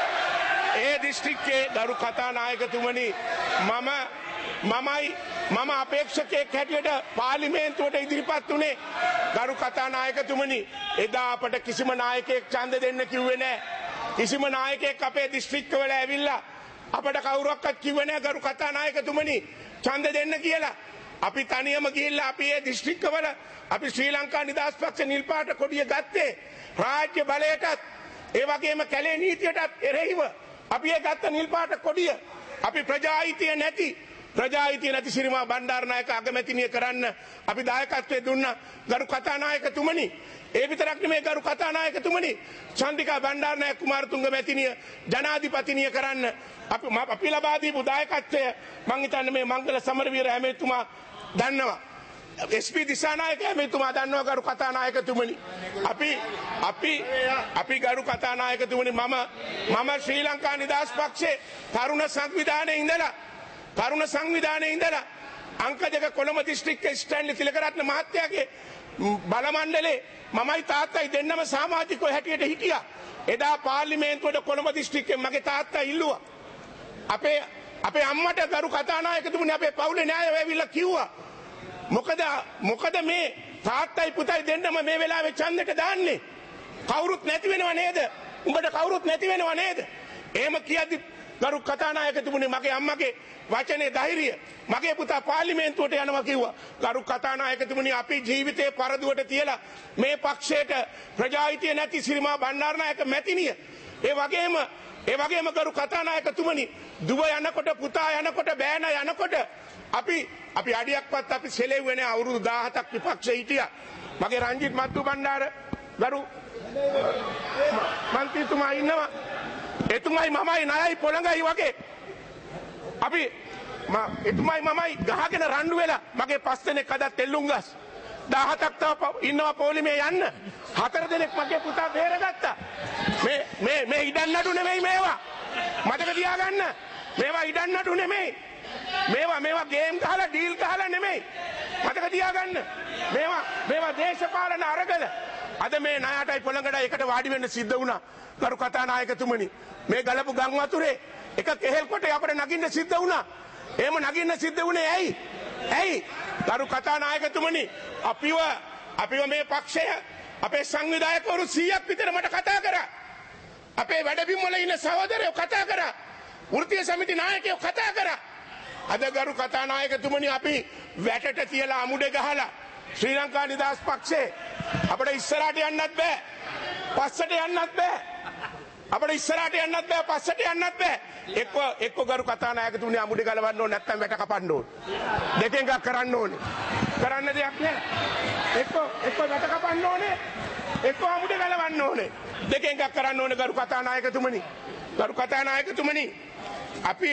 මම අපේක්ෂකයෙක් හැටියට පාර්ලිමේන්තුවට ඉදිරිපත් වුණේ ගරු කතානායකතුමනි. එදා අපට කිසිම නායකයෙක් ඡන්ද දෙන්න කිව්වේ නැහැ. කිසිම නායකයෙක් අපේ දිස්ත්‍රික්කවල ඇවිල්ලා අපට කවුරක්වත් කිව්වේ නැහැ ගරු කතානායකතුමනි ඡන්ද දෙන්න කියලා. අපි තනියම ගිහිල්ලා අපි ඒ දිස්ත්‍රික්කවල අපි ශ්‍රී ලංකා නිදහස් පක්ෂ නිල් පාට කොඩිය ගත්තේ රාජ්‍ය බලයටත් ඒ වගේම කැලේ නීතියටත් එරෙහිව අපි ඒ ගත්ත නිල් පාට කොඩිය අපි ප්‍රජාහිතය නැති සිරිමා බණ්ඩාරනායක අගමැතිනිය කරන්න අපි දායකත්වයේ දුන්නා ගරු කතානායකතුමනි. ඒ විතරක් නෙමෙයි ගරු කතානායකතුමනි චන්ද්‍රිකා බණ්ඩාරනායක කුමාරතුංග මැතිනිය ජනාධිපතිනිය කරන්න අපි ලබා දීපු දායකත්වය මං හිතන්නේ මේ මංගල සමරවීර හැමතුමා දන්නවා. SP දිසානායක හැමතුමා දන්නවා ගරු කතානායකතුමනි. අපි ගරු කතානායකතුමනි මම ශ්‍රී ලංකා නිදහස් පක්ෂයේ තරුණ සංවිධානයේ ඉඳලා අංක 2 කොළඹ දිස්ත්‍රික්කයේ ස්ටැන්ලි තිලකරත්න මහත්තයාගේ බල මණ්ඩලේ මමයි තාත්තයි දෙන්නම සමාජිකයෝ හැටියට හිටියා. එදා පාර්ලිමේන්තුවට කොළඹ දිස්ත්‍රික්කයේ මගේ තාත්තා ඉල්ලුවා. අපේ අම්මට ගරු කතානායකතුමනි අපේ පවුලේ න්‍යාය වෙවිලා කිව්වා. මොකද මේ තාත්තයි පුතයි දෙන්නම මේ වෙලාවේ ඡන්දෙට දාන්නේ. කවුරුත් නැති වෙනව නේද? උඹට කවුරුත් නැති වෙනව නේද? එහෙම කියද්දි ගරු කතානායකතුමනි මගේ අම්මගේ වචනේ ධෛර්යය මගේ පුතා පාර්ලිමේන්තුවට යනවා කිව්වා. ගරු කතානායකතුමනි අපි ජීවිතේ පරදුවට තියලා මේ පක්ෂයට ප්‍රජාහිතය නැති සිරිමා බණ්ඩාරනායක මැතිනිය ඒ වගේම ගරු කතානායකතුමනි දුව යනකොට පුතා යනකොට බෑන යනකොට අපි අඩියක්වත් අපි සෙලෙව්වේ නැහැ. අවුරුදු 17ක් විපක්ෂේ හිටියා. මගේ රංජිත් මත්තු බණ්ඩාර ගරු මන්ත්‍රීතුමා ඉන්නවා. එතුමයි මමයි ණයයි පොළඟයි වගේ අපි එතුමයි මමයි ගහගෙන රණ්ඩු වෙලා මගේ 5 දෙනෙක් අද තෙල්ලුම්ගස් 17ක් තව ඉන්නවා පොලිමේ යන්න 4 දෙනෙක් මගේ පුතා බේරගත්තා. මේ ඉඩන් නඩු නෙමෙයි මේවා. මතක තියාගන්න. මේවා ඉඩන් නඩු නෙමෙයි. මේවා ගේම් ගහලා ඩීල් ගහලා නෙමෙයි. මතක තියාගන්න. මේවා දේශපාලන අරගල. අද මේ ණයටයි පොළඟටයි එකට වාඩි වෙන්න සිද්ධ වුණා. ගරු කතානායකතුමනි මේ ගලපු ගම් වතුරේ එක කෙහෙල් කොටේ අපිට නගින්න සිද්ධ වුණා. එහෙම නගින්න සිද්ධ වුණේ ඇයි? ගරු කතානායකතුමනි අපිව මේ පක්ෂය අපේ සංවිධායකවරු 100ක් විතර මට කතා කරා. අපේ වැඩබිම් වල ඉන්න සහෝදරයෝ කතා කරා. වෘත්තීය සමිති නායකයෝ කතා කරා. අද ගරු කතානායකතුමනි අපි වැටට තියලා අමුඩේ ගහලා ශ්‍රී ලංකා නිදහස් පක්ෂේ අපිට ඉස්සරහට යන්නත් බෑ. පස්සට යන්නත් බෑ. අපිට ඉස්සරහට යන්නත් බෑ පස්සට යන්නත් බෑ. එක්ක ගරු කතානායකතුමනි අමුඩේ ගලවන්න ඕනේ නැත්නම් වැට කපන්න ඕනේ. දෙකෙන් එකක් කරන්න ඕනේ. කරන්න දෙයක් නෑ. එක්ක වැට කපන්න ඕනේ. එක්ක අමුඩේ ගලවන්න ඕනේ. දෙකෙන් එකක් කරන්න ඕනේ ගරු කතානායකතුමනි. ගරු කතානායකතුමනි අපි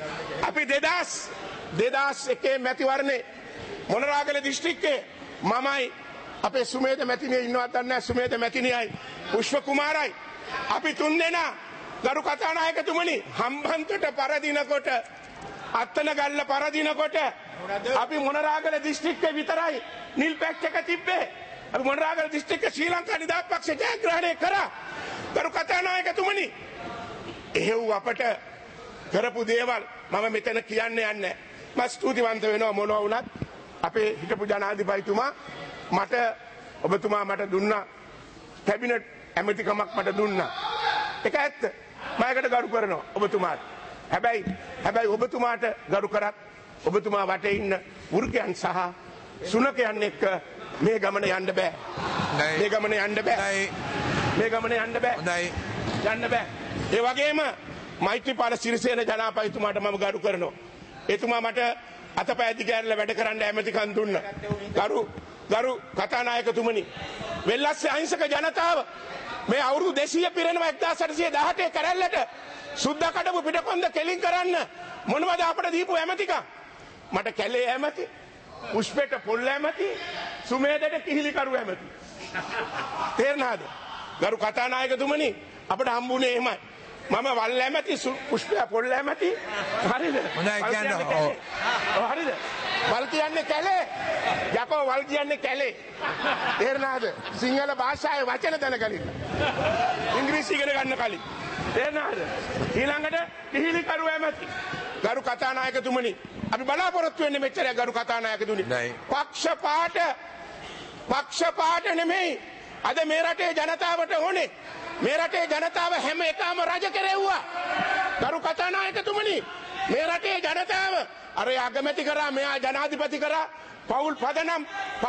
2001 මැතිවරණේ මොනරාගල දිස්ත්‍රික්කයේ මමයි අපේ සුමේද මැතිණිය ඉන්නවත් නැහැ. සුමේද මැතිණියයි පුෂ්ප කුමාරයි අපි තුන් දෙනා ගරු කතානායකතුමනි හම්බන්තොට පරදිනකොට අත්තන ගල්ල පරදිනකොට අපි මොනරාගල දිස්ත්‍රික්කේ විතරයි නිල් පැච් එක තිබ්බේ. අපි මොනරාගල දිස්ත්‍රික්කේ ශ්‍රී ලංකා නිදහස් පක්ෂ ජයග්‍රහණය කරා. ගරු කතානායකතුමනි එහෙව් අපට කරපු දේවල් මම මෙතන කියන්න යන්නේ. මම ස්තුතිවන්ත වෙනවා මොනවා වුණත් අපේ හිටපු ජනාධිපතිතුමා ඔබතුමා මට දුන්නා කැබිනට් ඇමතිකමක් මට දුන්නා. ඒක ඇත්ත. මම ඒකට ගරු කරනවා ඔබතුමාට. හැබැයි ඔබතුමාට ගරු කරත් ඔබතුමා වටේ ඉන්න වෘකයන් සහ සුනකයන් එක්ක මේ ගමන යන්න බෑ. මේ ගමන යන්න බෑ. මේ ගමන යන්න බෑ. යන්න බෑ. ඒ වගේම මෛත්‍රීපාල සිරිසේන ජනාධිපතිතුමාට මම ගරු කරනවා. එතුමා මට අතපය දිගහැරලා වැඩ කරන්න ඇමතිකම් දුන්නා. ගරු කතානායකතුමනි වෙල්ලස්සේ අහිංසක ජනතාව මේ අවුරුදු 200 පිරෙනවා 1818 කරල්ලට සුද්දා කඩපු පිටකොන්ද කෙලින් කරන්න මොනවද අපට දීපු ඇමතිකම්? මට කැලේ ඇමති, පුෂ්පෙට පොල් ඇමති, සුමේදට කිහිලිකරු ඇමති. තේරෙනවද? ගරු කතානායකතුමනි අපට හම්බුනේ එහෙමයි. මම වල් ඇමති, පුෂ්පය පොල් ඇමති. හරිද? හරිද? වල් කියන්නේ කැලේ. යකෝ වල් කියන්නේ කැලේ. තේරෙනවද? සිංහල භාෂාවේ වචන දැනගන්න. ඉංග්‍රීසි ඉගෙන ගන්න කලින්. තේරෙනවද? ඊළඟට කිහිලිකරු ඇමති. ගරු කතානායකතුමනි අපි බලාපොරොත්තු වෙන්නේ මෙච්චරයි ගරු කතානායකතුමනි. පක්ෂපාත නෙමෙයි. අද මේ රටේ ජනතාවට ඕනේ. මේ රටේ ජනතාව හැම එකම රජ කෙරෙව්වා. ගරු කතානායකතුමනි මේ රටේ ජනතාව අර අගමැති කරා මෙයා ජනාධිපති කරා පවුල් පදනම්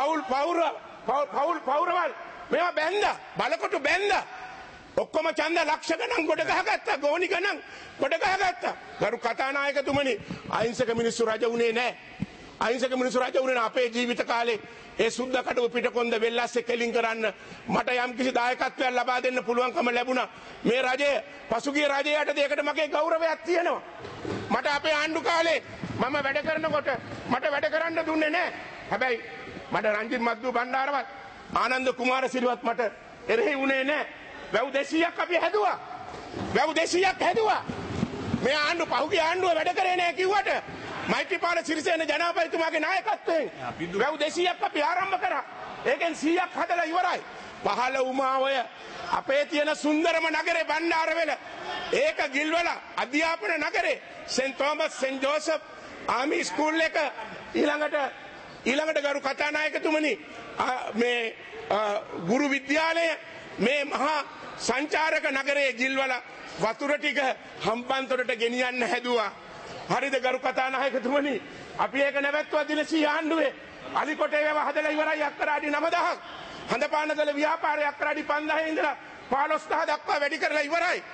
පවුරවල් මේවා බැන්දා බලකොටු බැන්දා ඔක්කොම ඡන්ද ලක්ෂ ගණන් ගොඩ ගහගත්තා ගෝණි ගණන් ගොඩ ගහගත්තා. ගරු කතානායකතුමනි අහිංසක මිනිස්සු රජ උනේ නැහැ. අහිංසක මිනිස්සු රජ උනේ අපේ ජීවිත කාලේ ඒ සුද්ද කඩව පිටකොන්ද වෙල්ලස්සේ කෙලින් කරන්න මට යම් කිසි දායකත්වයක් ලබා දෙන්න පුළුවන්කම ලැබුණා. මේ රජය පසුගිය රජයට දෙයකට මගේ ගෞරවයක් තියෙනවා. මට අපේ ආණ්ඩු කාලේ මම වැඩ කරනකොට මට වැඩ කරන්න දුන්නේ නැහැ. හැබැයි මට රංජිත් මද්දු බණ්ඩාරවත් ආනන්ද කුමාරසිරිවත් මට එරෙහි වුණේ නැහැ. වැව් 200ක් අපි හැදුවා. වැව් 200ක් හැදුවා. මේ ආණ්ඩු පහුගිය ආණ්ඩුව වැඩ කරේ නැහැ කිව්වට මෛත්‍රීපාල සිරිසේන ජනාධිපතිතුමාගේ නායකත්වයෙන් වැව් 200ක් අපි ආරම්භ කරා. ඒකෙන් 100ක් හදලා ඉවරයි. පහළ උමාවය අපේ තියෙන සුන්දරම නගරේ බණ්ඩාරවෙල ඒක ගිල්වල අධ්‍යාපන නගරේ saint Thomas saint Joseph army school එක ඊළඟට ගරු කතානායකතුමනි මේ ගුරු විද්‍යාලය මේ මහා සංචාරක නගරයේ ගිල්වල වතුර ටික හම්බන්තොටට ගෙනියන්න හැදුවා. හරිද ගරු කතානායකතුමනි අපි ඒක නැවැත්තුවා දිනසී ආණ්ඩුවේ අලිකොටේ ඒවා හදලා ඉවරයි අක්කරාඩි 9000ක් හඳපානගල ව්‍යාපාරය අක්කරාඩි 5000 ඉඳලා 15000 දක්වා වැඩි කරලා ඉවරයි.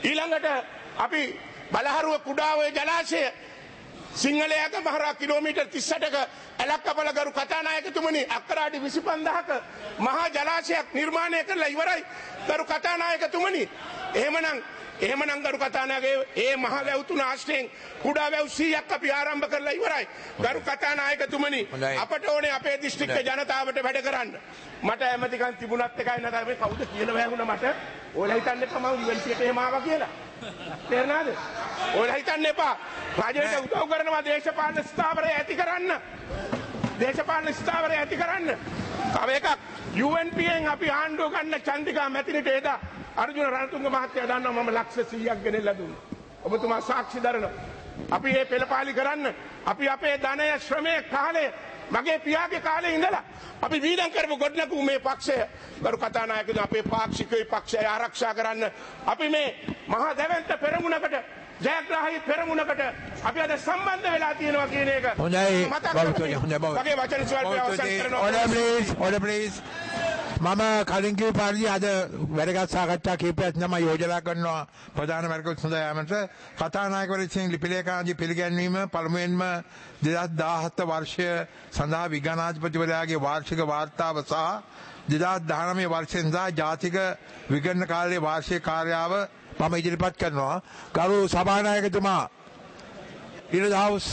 ඊළඟට අපි බලහරුව කුඩාව ජලාශය සිංහලයාක මහරා කිලෝමීටර් 38ක ඇලක් කපල ගරු කතානායකතුමනි අක්කරාඩි 25000ක මහා ජලාශයක් නිර්මාණය කරලා ඉවරයි ගරු කතානායකතුමනි. එහෙමනම් ගරු කතානායකගේ ඒ මහ වැව් තුන ආශ්‍රයෙන් කුඩා වැව් 100ක් අපි ආරම්භ කරලා ඉවරයි. ගරු කතානායකතුමනි අපට ඕනේ අපේ දිස්ත්‍රික්ක ජනතාවට වැඩ කරන්න. මට ඇමතිකම් තිබුණත් එකයි නැත්නම් මේ කවුද කියලා වැහුණා මට. ඔයාලා හිතන්න එපා මම UNC එකට එහෙම ආවා කියලා. තේරෙනවද? ඔයාලා හිතන්න එපා. රජයට උදව් කරනවා දේශපාලන ස්ථාවරය ඇති කරන්න. දේශපාලන ස්ථාවරය ඇති කරන්න. තව එකක් UNPෙන් අපි ආණ්ඩුව ගන්න චන්දිකා මැතිනිට එදා අර්ජුන රණතුංග මහත්තයා දන්නවා මම ලක්ෂ 100ක් ගෙනෙලා දුන්නා. ඔබතුමා සාක්ෂි දරනවා. අපි මේ පෙළපාලි කරන්න අපි අපේ ධනය ශ්‍රමය කාලය මගේ පියාගේ කාලේ ඉඳලා අපි වීදම් කරපු ගොඩනගපු මේ පක්ෂය ගරු කතානායකතුමා අපේ පාක්ෂිකයි පක්ෂය ආරක්ෂා කරන්න අපි මේ මහා දැවැන්ත පෙරමුණකට ජයග්‍රාහී පෙරමුණකට අපි අද සම්බන්ධ වෙලා තියෙනවා කියන එක හොඳයි මගේ වචන ස්වල්පය අවසන් කරනවා. order please මම කලින් කිව්ව පරිදි අද වැඩගත් සාකච්ඡා කීපයක් නම් යෝජනා කරනවා ප්‍රධාන මැරකුත් සඳහා යාමට කතානායකවරු විසින් ලිපිලේඛාදී පිළිගැන්වීම පළමුවෙන්ම 2017 වර්ෂය සඳහා විගණනාධිපතිවරයාගේ වාර්ෂික වාර්තාව සහ 2019 වර්ෂය සඳහා ජාතික විගණන කාලයේ වාර්ෂික කාර්යාව මම ඉදිරිපත් කරනවා. ගරු සභානායකතුමා in the house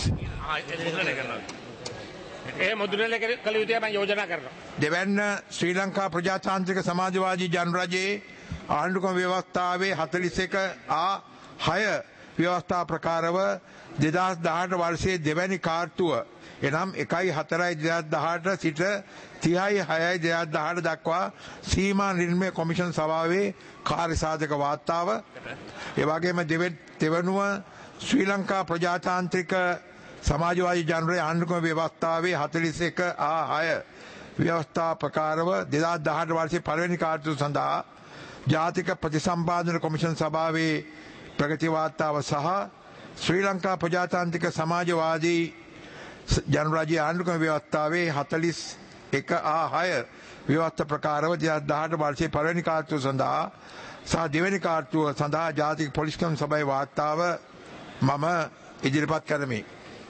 මුද්‍රණය කළ යුතුයි මම යෝජනා කරනවා. දෙවැන්න ශ්‍රී ලංකා ප්‍රජාතාන්ත්‍රික සමාජවාදී ජනරජයේ ආණ්ඩුක්‍රම ව්‍යවස්ථාවේ 41A6 ව්‍යවස්ථා ප්‍රකාරව 2018 වර්ෂයේ දෙවැනි කාර්තුව එනම් 1/4/2018 සිට 30/6/2018 දක්වා සීමා නිර්ණය කොමිෂන් සභාවේ කාර්ය සාධක වාර්තාව ඒ වගේම දෙවනුව ශ්‍රී ලංකා ප්‍රජාතාන්ත්‍රික සමාජවාදී ජනරජයේ ආණ්ඩුක්‍රම ව්‍යවස්ථාවේ 41A6 ව්‍යවස්ථා ප්‍රකාරව 2018 වර්ෂයේ පළවෙනි කාර්තුව සඳහා ජාතික ප්‍රතිසම්පාදන කොමිෂන් සභාවේ ප්‍රගති වාර්තාව සහ ශ්‍රී ලංකා ප්‍රජාතාන්ත්‍රික සමාජවාදී ජනරජයේ ආණ්ඩුක්‍රම ව්‍යවස්ථාවේ 41A6 ව්‍යවස්ථා ප්‍රකාරව 2018 වර්ෂයේ පළවෙනි කාර්තුව සඳහා සහ දෙවෙනි කාර්තුව සඳහා ජාතික පොලිස් කම් සභාවේ වාර්තාව මම ඉදිරිපත් කරමි.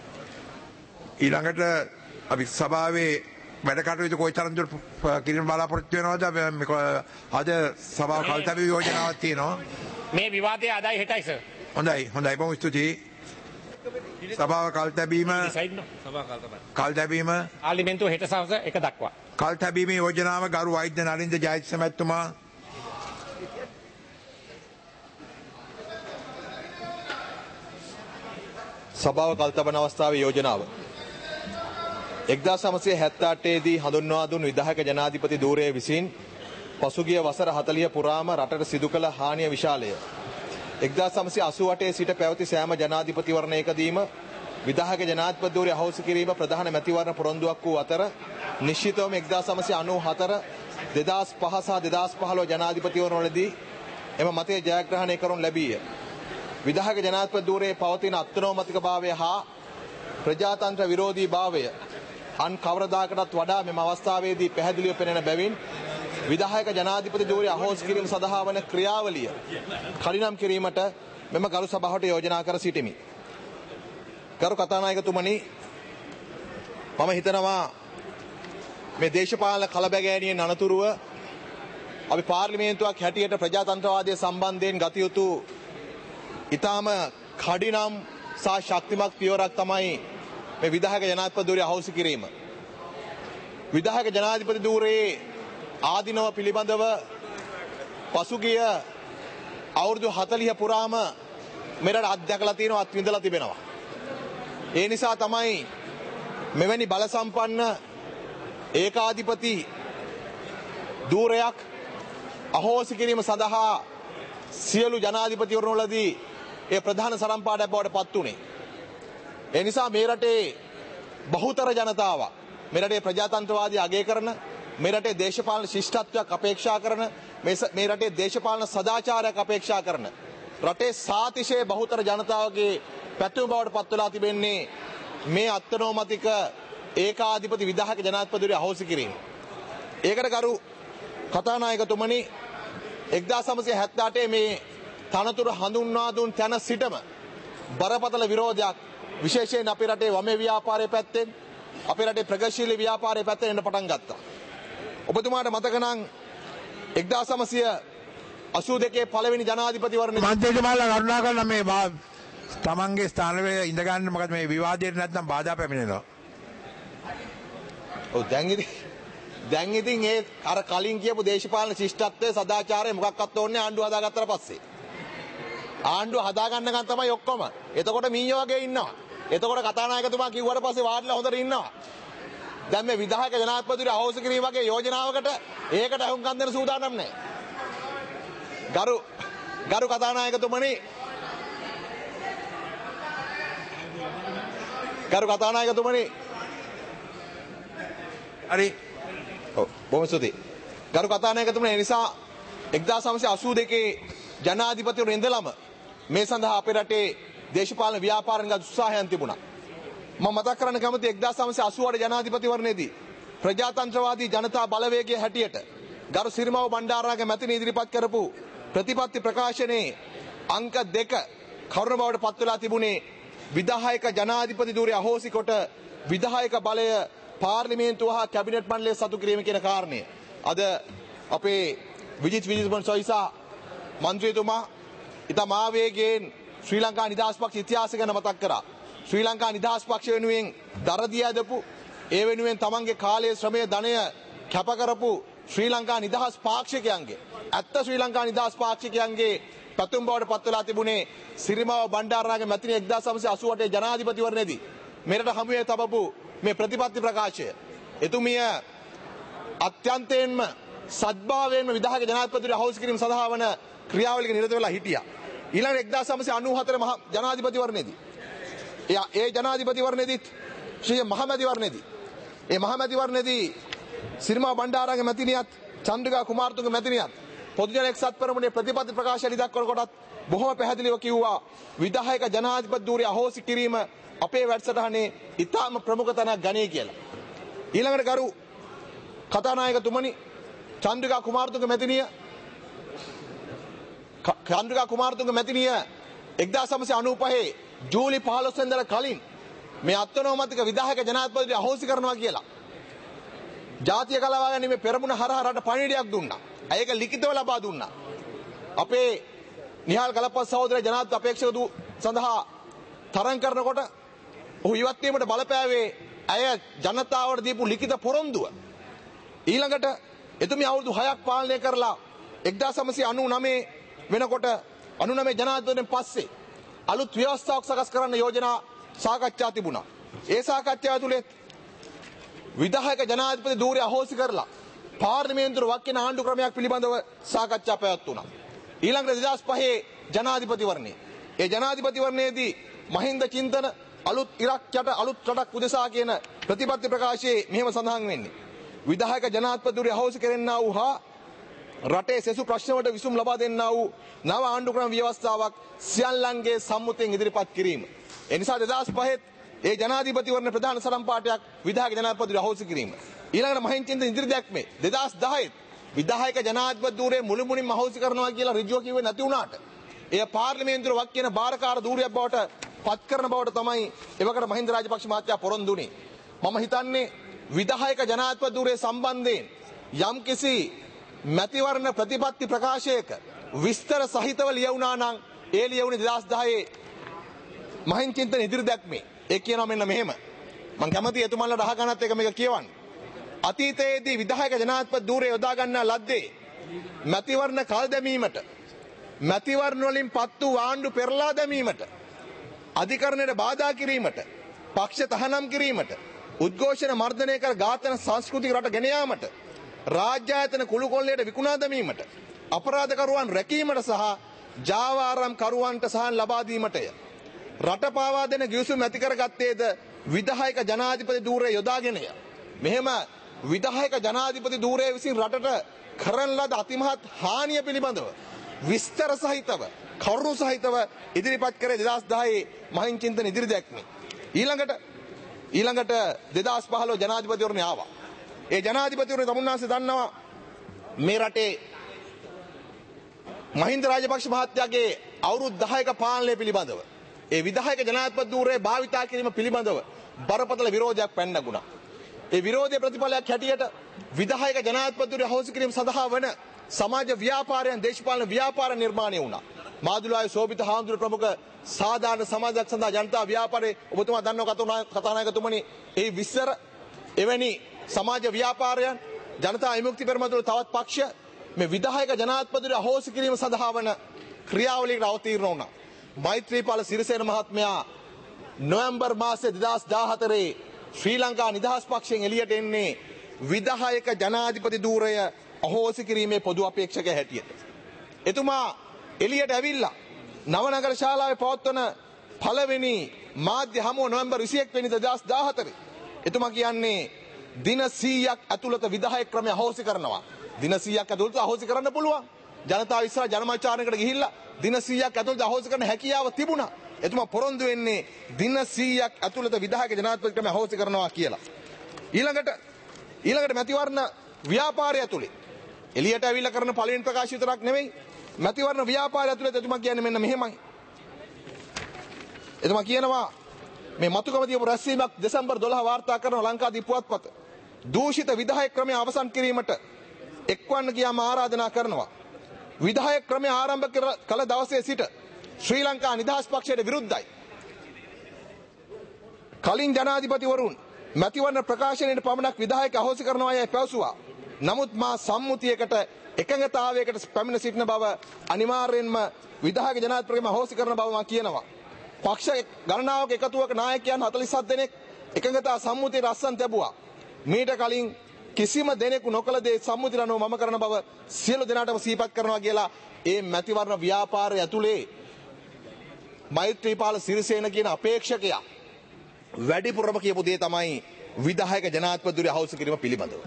ඊළඟට අපි සභාවේ වැඩ කටයුතු කොයි තරම් දුර කිරීම බලාපොරොත්තු වෙනවද? අද සභාව කල්තබි යෝජනාවක් තියෙනවා. මේ විවාදය අදයි හෙටයි සර්. හොඳයි බොහොම ස්තුතියි. සභාව කල්තැබීම පාර්ලිමේන්තුව හෙට සවස 1 දක්වා කල්තැබීමේ යෝජනාව ගරු වෛද්‍ය නලින්ද ජයතිස්ස මැතිතුමා. සභාව කල්තබන අවස්ථාවේ යෝජනාව 1978 දී හඳුන්වා දුන් විධායක ජනාධිපති ධූරය විසින් පසුගිය වසර 40 පුරාම රටට සිදු කළ හානිය විශාලය. 1988 සිට පැවති සෑම ජනාධිපතිවරණයකදීම විධායක ජනාධිපති ධූරය අහෝසි කිරීම ප්‍රධාන මැතිවරණ පොරොන්දුවක් වූ අතර නිශ්චිතවම 1994 2005 සහ 2015 ජනාධිපතිවරණවලදී එම මතය ජයග්‍රහණය කරනු ලැබීය. විධායක ජනාධිපති ධූරයේ පවතින අත්නෝමතිකභාවය හා ප්‍රජාතන්ත්‍ර විරෝධී භාවය අන් කවරදාකටත් වඩා මෙම අවස්ථාවේදී පැහැදිලිව පෙනෙන බැවින් විධායක ජනාධිපති ධූරය අහෝසි කිරීම සඳහා වන ක්‍රියාවලිය කඩිනම් කිරීමට මෙම ගරු සභාවට යෝජනා කර සිටිමි. ගරු කතානායකතුමනි, මම හිතනවා මේ දේශපාලන කලබගෑනියෙන් අනතුරුව අපි පාර්ලිමේන්තුවක් හැටියට ප්‍රජාතන්ත්‍රවාදය සම්බන්ධයෙන් ගත යුතු ඊටාම කඩිනම් සහ ශක්තිමත් පියවරක් තමයි මේ විධායක ජනාධිපති ධූරය අහෝසි කිරීම. විධායක ජනාධිපති ධූරයේ ආධිනව පිළිබඳව පසුගිය අවුරුදු 40 පුරාම මෙරට අත්දැකලා තියෙනවා, අත්විඳලා තිබෙනවා. ඒ නිසා තමයි මෙවැනි බල සම්පන්න ඒකාධිපති ධූරයක් අහෝසි කිරීම සඳහා සියලු ජනාධිපතිවරුන්වලදී ඒ ප්‍රධාන සරම්පාඩයක් බවට පත් වුණේ. ඒ නිසා මේ රටේ බහුතර ජනතාව, මේ රටේ ප්‍රජාතන්ත්‍රවාදී අගය කරන, මේ රටේ දේශපාලන ශිෂ්ටත්වයක් අපේක්ෂා කරන, මේ රටේ දේශපාලන සදාචාරයක් අපේක්ෂා කරන රටේ සාතිශය බහුතර ජනතාවගේ පැතුම බවට පත් වෙලා තිබෙන්නේ මේ අත්නෝමතික ඒකාධිපති විධායක ජනාධිපති ධූරය අහෝසි කිරීම. ඒකට කරු කතානායකතුමනි, 1978 මේ තනතුරු හඳුන්වා දුන් තැන සිටම බරපතල විරෝධයක් විශේෂයෙන් අපේ රටේ වමේ ව්‍යාපාරයේ පැත්තෙන් අපේ රටේ ප්‍රගතිශීලී ව්‍යාපාරයේ පැත්තෙන් එන්න පටන් ගත්තා. ඔබතුමාට මතක නම් 1982 පළවෙනි ජනාධිපතිවරණය මන්ත්‍රීතුමාලා කරුණා කරලා මේ තමන්ගේ ස්ථානවල ඉඳ ගන්න මොකද මේ විවාදයට නැත්නම් බාධා පැමිණෙනවා. ඔව් දැන් ඉතින් ඒ අර කලින් කියපු දේශපාලන ශිෂ්ටත්වයේ සදාචාරය මොකක්වත් ඕනේ ආණ්ඩුව හදාගත්තට පස්සේ. ආණ්ඩුව හදාගන්නකන් තමයි ඔක්කොම. එතකොට මීයෝ වගේ ඉන්නවා. එතකොට කතානායකතුමා කිව්වට පස්සේ වාඩිලා හොඳට ඉන්නවා. දැන් මේ විධායක ජනාධිපතිවරු අහෝසි කිරීම වගේ යෝජනාවකට ඒකට අහුම්කම් දෙන්න සූදානම් නැහැ. ගරු කතානායකතුමනි හරි බොහොම ස්තුතියි. ගරු කතානායකතුමනි ඒ නිසා 1982 ජනාධිපතිවරු ඉඳලම මේ සඳහා අපේ රටේ දේශපාලන ව්‍යාපාරණ උත්සාහයන් තිබුණා. මම මතක් කරන්න කැමති 1988 ජනාධිපතිවරණයේදී ප්‍රජාතන්ත්‍රවාදී ජනතා බලවේගයේ හැටියට ගරු සිරිමාව බණ්ඩාරනායක මැතිණිය ඉදිරිපත් කරපු ප්‍රතිපත්ති ප්‍රකාශනයේ අංක 2 කරුණ බවට පත් වෙලා තිබුණේ විධායක ජනාධිපති ධූරය අහෝසි කොට විධායක බලය පාර්ලිමේන්තුව හා කැබිනට් මණ්ඩලය සතු කිරීම කියන කාරණය. අද අපේ විජිත් සොයිසා මන්ත්‍රීතුමා ඉතාම ආවේගයෙන් ශ්‍රී ලංකා නිදහස් පක්ෂ ඉතිහාසය ගැන මතක් කරා. ශ්‍රී ලංකා නිදහස් පක්ෂ වෙනුවෙන් දරදිය ඇදපු ඒ වෙනුවෙන් තමන්ගේ කාලයේ ශ්‍රමය ධනය කැප කරපු ශ්‍රී ලංකා නිදහස් පාක්ෂිකයන්ගේ ඇත්ත ශ්‍රී ලංකා නිදහස් පාක්ෂිකයන්ගේ පැතුම් බවට පත් වෙලා තිබුණේ සිරිමාව බණ්ඩාරනායක මැතිණිය 1988 ජනාධිපතිවරණයේදී මෙරට හමුවේ තබපු මේ ප්‍රතිපත්ති ප්‍රකාශය. එතුමිය අත්‍යන්තයෙන්ම සද්භාවයෙන්ම විධායක ජනාධිපතිවරු අහෝසි කිරීම සඳහා වන ක්‍රියාවලියක නිරත වෙලා හිටියා. ඊළඟ 1994 මහ ජනාධිපතිවරණයේදී ඒ ජනාධිපතිවරණයේදීත් ශ්‍රී මහමැතිවරණයේදී ඒ මහමැතිවරණයේදී සිරිමා බණ්ඩාරනායක මැතිණියත් චන්ද්‍රිකා කුමාරතුංග මැතිණියත් පොදු ජන එක්සත් පෙරමුණේ ප්‍රතිපත්ති ප්‍රකාශය දක්වනකොටත් බොහොම පැහැදිලිව කිව්වා විධායක ජනාධිපති ධූරය අහෝසි කිරීම අපේ වැඩසටහනේ ඉතාම ප්‍රමුඛ තැනක් ගනී කියලා. ඊළඟට ගරු කතානායකතුමනි චන්ද්‍රිකා කුමාරතුංග මැතිණිය 1995 ජූලි 15 වෙනිදා කලින් මේ අත්නෝමතික විධායක ජනාධිපති අහෝසි කරනවා කියලා ජාතිය කලවා ගැනීම පෙරමුණ හරහා රට පණිවිඩයක් දුන්නා. ඒක ලිඛිතව ලබා දුන්නා. අපේ නිහාල් කලපත් සහෝදර ජනාධිපති අපේක්ෂක සඳහා තරඟ කරනකොට ඔහු ඉවත් වීමට බලපෑවේ අය ජනතාවට දීපු ලිඛිත පොරොන්දුව. ඊළඟට එතුමිය අවුරුදු 6ක් පාලනය කරලා 1999 වෙනකොට 99 ජනාධිපතිවරණයෙන් පස්සේ අලුත් ව්‍යවස්ථාවක් සකස් කරන්න යෝජනා සාකච්ඡා තිබුණා. ඒ සාකච්ඡාව තුළ විධායක ජනාධිපති ධූරය අහෝසි කරලා පාර්ලිමේන්තුව වක්කින ආණ්ඩු ක්‍රමයක් පිළිබඳව සාකච්ඡා පැවැත්වුණා. ඊළඟට 2005 ජනාධිපතිවරණය. ඒ ජනාධිපතිවරණයේදී මහින්ද චින්තන අලුත් ඉරක් යට අලුත් රටක් උදෙසා කියන ප්‍රතිපත්ති ප්‍රකාශයේ මෙහෙම සඳහන් වෙන්නේ. විධායක ජනාධිපති ධූරය අහෝසි කරන්නා වූ හා රටේ සෙසු ප්‍රශ්න වලට විසුම් ලබා දෙන්නා වූ නව ආණ්ඩු ක්‍රම ව්‍යවස්ථාවක් සියල්ලන්ගේ සම්මුතියෙන් ඉදිරිපත් කිරීම. ඒ නිසා 2005 ඒ ජනාධිපතිවරණ ප්‍රධාන සටන් පාඨයක් විධායක ජනාධිපති අහෝසි කිරීම. ඊළඟට මහින්ද ඉදිරි දැක්මේ 2010 විධායක ජනාධිපති ධූරය මුළුමනින්ම අහෝසි කරනවා කියලා ඍජුව කිව්වේ නැති වුණාට එය පාර්ලිමේන්තුවේ වක් කියන බාරකාර ධූරයක් බවට පත් කරන බවට තමයි එවකට මහින්ද රාජපක්ෂ මහත්තයා පොරොන්දු වුණේ. මම හිතන්නේ විධායක ජනාධිපති ධූරය සම්බන්ධයෙන් යම්කිසි මැතිවරණ ප්‍රතිපත්ති ප්‍රකාශයක විස්තර සහිතව ලියවුණා නම් ඒ ලියවුනේ 2010 මහින්ද චින්තන ඉදිරි දැක්මේ. ඒ කියනවා මෙන්න මෙහෙම. මම කැමතියි එතුමන්ලට අහගන්නත් එක මේක කියවන්න. අතීතයේදී විධායක ජනාධිපති ධූරය යොදා ගන්නා ලද්දේ මැතිවරණ කල් දැමීමට, මැතිවරණ වලින් පත් වූ ආණ්ඩු පෙරලා දැමීමට, අධිකරණයට බාධා කිරීමට, පක්ෂ තහනම් කිරීමට, උද්ඝෝෂණ මර්ධනය කර ඝාතන සංස්කෘතික රට ගෙන යාමට, රාජ්‍ය ආයතන කුළු කොල්ලයට විකුණා දැමීමට, අපරාධකරුවන් රැකීමට සහ ජාවාරම් කරුවන්ට සහන් ලබා දීමටය. රට පාවා දෙන ගිවිසුම් ඇති කරගත්තේද විධායක ජනාධිපති ධූරය යොදාගෙනය. මෙහෙම විධායක ජනාධිපති ධූරය විසින් රටට කරන ලද අතිමහත් හානිය පිළිබඳව විස්තර සහිතව කරුණු සහිතව ඉදිරිපත් කරේ 2010 මහින්ද චින්තන ඉදිරි දැක්මේ. ඊළඟට 2015 ජනාධිපතිවරණය ආවා. ඒ ජනාධිපතිවරණය තමුන්නාන්සේ දන්නවා මේ රටේ මහින්ද රාජපක්ෂ මහත්තයාගේ අවුරුදු 10ක පාලනය පිළිබඳව ඒ විධායක ජනාධිපති ධූරය භාවිතා කිරීම පිළිබඳව බරපතල විරෝධයක් පැන නගුණා. ඒ විරෝධයේ ප්‍රතිඵලයක් හැටියට විධායක ජනාධිපති ධූරය අහෝසි කිරීම සඳහා වන සමාජ ව්‍යාපාරයන් දේශපාලන ව්‍යාපාර නිර්මාණය වුණා. මාදුලාවේ සෝබිත හාමුදුර ප්‍රමුඛ සාධාරණ සමාජයක් සඳහා ජනතා ව්‍යාපාරේ ඔබතුමා දන්නව කතානායකතුමනි ඒ විස්තර එවැනි සමාජ ව්‍යාපාරයන් ජනතා විමුක්ති පෙරමුණ තවත් පක්ෂ මේ විධායක ජනාධිපතිවරු අහෝසි කිරීම සඳහා වන ක්‍රියාවලියකට අවතීර්ණ වුණා. මෛත්‍රීපාල සිරිසේන මහත්මයා නොවැම්බර් මාසයේ 2014 ශ්‍රී ලංකා නිදහස් පක්ෂයෙන් එළියට එන්නේ විධායක ජනාධිපති ධූරය අහෝසි කිරීමේ පොදු අපේක්ෂකයා හැටියට. එතුමා එළියට ඇවිල්ලා නවනගර ශාලාවේ පවත්වන පළවෙනි මාධ්‍ය හමුව නොවැම්බර් 21 වෙනිදා 2014 එතුමා කියන්නේ දින 100ක් ඇතුළත විධායක ක්‍රමය අහෝසි කරනවා. දින 100ක් ඇතුළත අහෝසි කරන්න පුළුවන්. ජනතාව ඉස්සරහ ජනමච්චාරණයකට ගිහිල්ලා දින 100ක් ඇතුළත අහෝසි කරන්න හැකියාව තිබුණා. එතුමා පොරොන්දු වෙන්නේ දින 100ක් ඇතුළත විධායක ජනාධිපති ක්‍රමය අහෝසි කරනවා කියලා. ඊළඟට මැතිවරණ ව්‍යාපාරය ඇතුළේ එළියට ඇවිල්ලා කරන පළවෙනි ප්‍රකාශය විතරක් නෙමෙයි මැතිවරණ ව්‍යාපාරය ඇතුළේ එතුමා කියන්නේ මෙන්න මෙහෙමයි. එතුමා කියනවා මේ මතුකම දීපු රැස්වීමක් දෙසැම්බර් 12 වාර්තා කරන ලංකාදීප පුවත්පත දූෂිත විධායක ක්‍රමය අවසන් කිරීමට එක්වන්න ගියාම ආරාධනා කරනවා. විධායක ක්‍රමය ආරම්භ කළ දවසේ සිට ශ්‍රී ලංකා නිදහස් පක්ෂයට විරුද්ධයි. කලින් ජනාධිපතිවරුන් මැතිවරණ ප්‍රකාශනයේ පමණක් විධායක අහෝසි කරනවා යයි පැවසුවා. නමුත් මා සම්මුතියකට එකඟතාවයකට පැමිණ සිටින බව අනිවාර්යෙන්ම විධායක ජනාධිපතිවරුන් අහෝසි කරන බව මා කියනවා. පක්ෂ ගණනාවක එකතුවක නායකයන් 47 දෙනෙක් එකඟතා සම්මුතියට අස්සන් තැබුවා. මීට කලින් කිසිම දෙනෙකු නොකළ දේ සම්මුතියට අනුව මම කරන බව සියලු දෙනාටම සිහිපත් කරනවා කියලා ඒ මැතිවරණ ව්‍යාපාරය ඇතුලේ මෛත්‍රීපාල සිරිසේන කියන අපේක්ෂකයා වැඩිපුරම කියපු දේ තමයි විධායක ජනාධිපතිවරු අහෝසි කිරීම පිළිබඳව.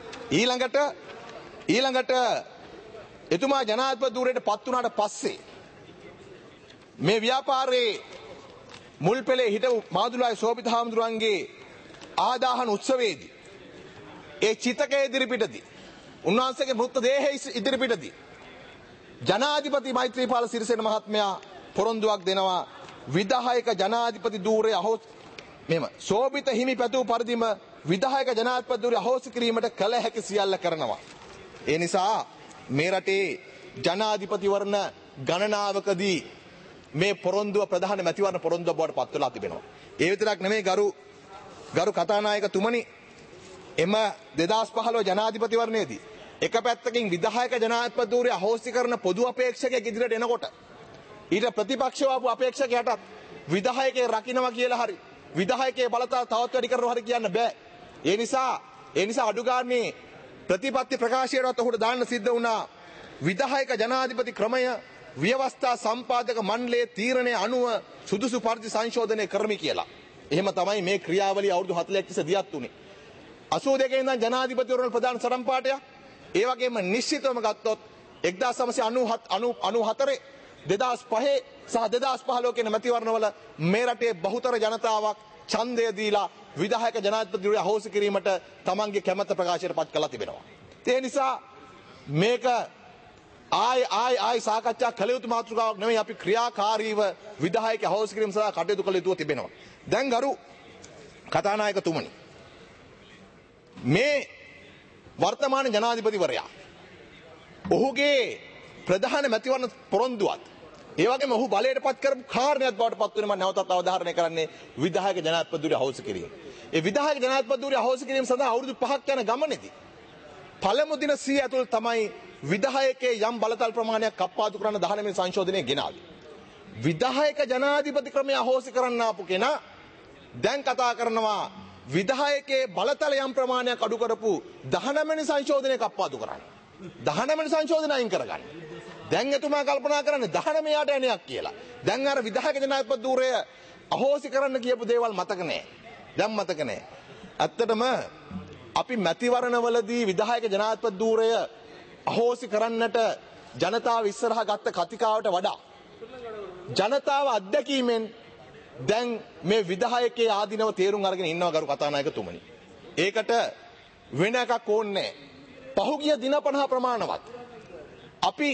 ඊළඟට එතුමා ජනාධිපති ධූරයට පත් වුණාට පස්සේ මේ ව්‍යාපාරයේ මුල් පෙළේ හිටපු මාදුලාවේ සෝබිත හාමුදුරන්ගේ ආදාහන උත්සවයේදී ඒ චිතකයේ ඉදිරිපිටදී උන්වහන්සේගේ මෘත දේහයේ ඉදිරිපිටදී ජනාධිපති මෛත්‍රීපාල සිරිසේන මහත්මයා පොරොන්දුවක් දෙනවා විධායක ජනාධිපති ධූරය අහෝසි මෙම සෝබිත හිමි පැතුූ පරිදිම විධායක ජනාධිපති ධූරය අහෝසි කිරීමට කල හැකි සියල්ල කරනවා. ඒ නිසා මේ රටේ ජනාධිපතිවරණ ගණනාවකදී මේ පොරොන්දුව ප්‍රධාන මැතිවරණ පොරොන්දුව බවට පත් වෙලා තිබෙනවා. ඒ විතරක් නෙමෙයි ගරු කතානායකතුමනි එම 2015 ජනාධිපතිවරණයේදී එක පැත්තකින් විධායක ජනාධිපති ධූරය අහෝසි කරන පොදු අපේක්ෂකයෙක් ඉදිරියට එනකොට ඊට ප්‍රතිපක්ෂව ආපු අපේක්ෂකයාටත් විධායකයේ රකින්නවා කියලා හරි විධායකයේ බලතල තවත් වැඩි කරනවා හරි කියන්න බෑ. ඒ නිසා අඩු ගානේ ප්‍රතිපත්ති ප්‍රකාශයටවත් ඔහුට දාන්න සිද්ධ වුණා විධායක ජනාධිපති ක්‍රමය ව්‍යවස්ථා සම්පාදක මණ්ඩලයේ තීරණය අනුව සුදුසු පරිදි සංශෝධනය කරමි කියලා. එහෙම තමයි මේ ක්‍රියාවලිය අවුරුදු 40ක් තිස්සේ දියත් උනේ. 82 ඉඳන් ජනාධිපතිවරුන් ප්‍රධාන සරම් පාඨයක් ඒ වගේම නිශ්චිතවම ගත්තොත් 1994 2005 සහ 2015 කියන මැතිවරණවල මේ රටේ බහුතර ජනතාවක් ඡන්දය දීලා විධායක ජනාධිපතිවරු අහෝසි කිරීමට තමන්ගේ කැමැත්ත ප්‍රකාශයට පත් කළා තිබෙනවා. ඒ නිසා මේක ආයි සාකච්ඡා කළ යුතු මාතෘකාවක් නෙවෙයි අපි ක්‍රියාකාරීව විධායක අහෝසි කිරීම සඳහා කටයුතු කළ යුතුව තිබෙනවා. දැන් ගරු කතානායකතුමනි මේ වර්තමාන ජනාධිපතිවරයා ඔහුගේ ප්‍රධාන මැතිවරණ පොරොන්දුවත් ඒ වගේම ඔහු බලයට පත් කරපු කාරණයක් බවට පත් වෙන මම නැවතත් අවධාරණය කරන්නේ විධායක ජනාධිපතිවරු අහෝසි කිරීම. ඒ විධායක ජනාධිපතිවරු අහෝසි කිරීම සඳහා අවුරුදු 5ක් යන ගමනේදී පළමු දින 100 ඇතුළත තමයි විධායකයේ යම් බලතල් ප්‍රමාණයක් කප්පාදු කරන 19 වෙනි සංශෝධනය ගෙනාවේ. විධායක ජනාධිපති ක්‍රමය අහෝසි කරන්න ආපු කෙනා දැන් කතා කරනවා විධායකයේ බලතල යම් ප්‍රමාණයක් අඩු කරපු 19 වෙනි සංශෝධනය කප්පාදු කරන්න. 19 වෙනි සංශෝධනය අයින් කරගන්න. දැන් එතුමා කල්පනා කරන්නේ 19 යට එනයක් කියලා. දැන් අර විධායක ජනාධිපති ධූරය අහෝසි කරන්න කියපු දේවල් මතක නැහැ. දැන් මතක නැහැ. ඇත්තටම අපි මැතිවරණවලදී විධායක ජනාධිපති ධූරය අහෝසි කරන්නට ජනතාව ඉස්සරහා ගත්ත කතිකාවට වඩා ජනතාව අත්දැකීමෙන් දැන් මේ විධායකයේ ආධිනව තේරුම් අරගෙන ඉන්නවා ගරු කතානායකතුමනි. ඒකට වෙන එකක් ඕනේ නැහැ. පහුගිය දින 50 ප්‍රමාණවත් අපි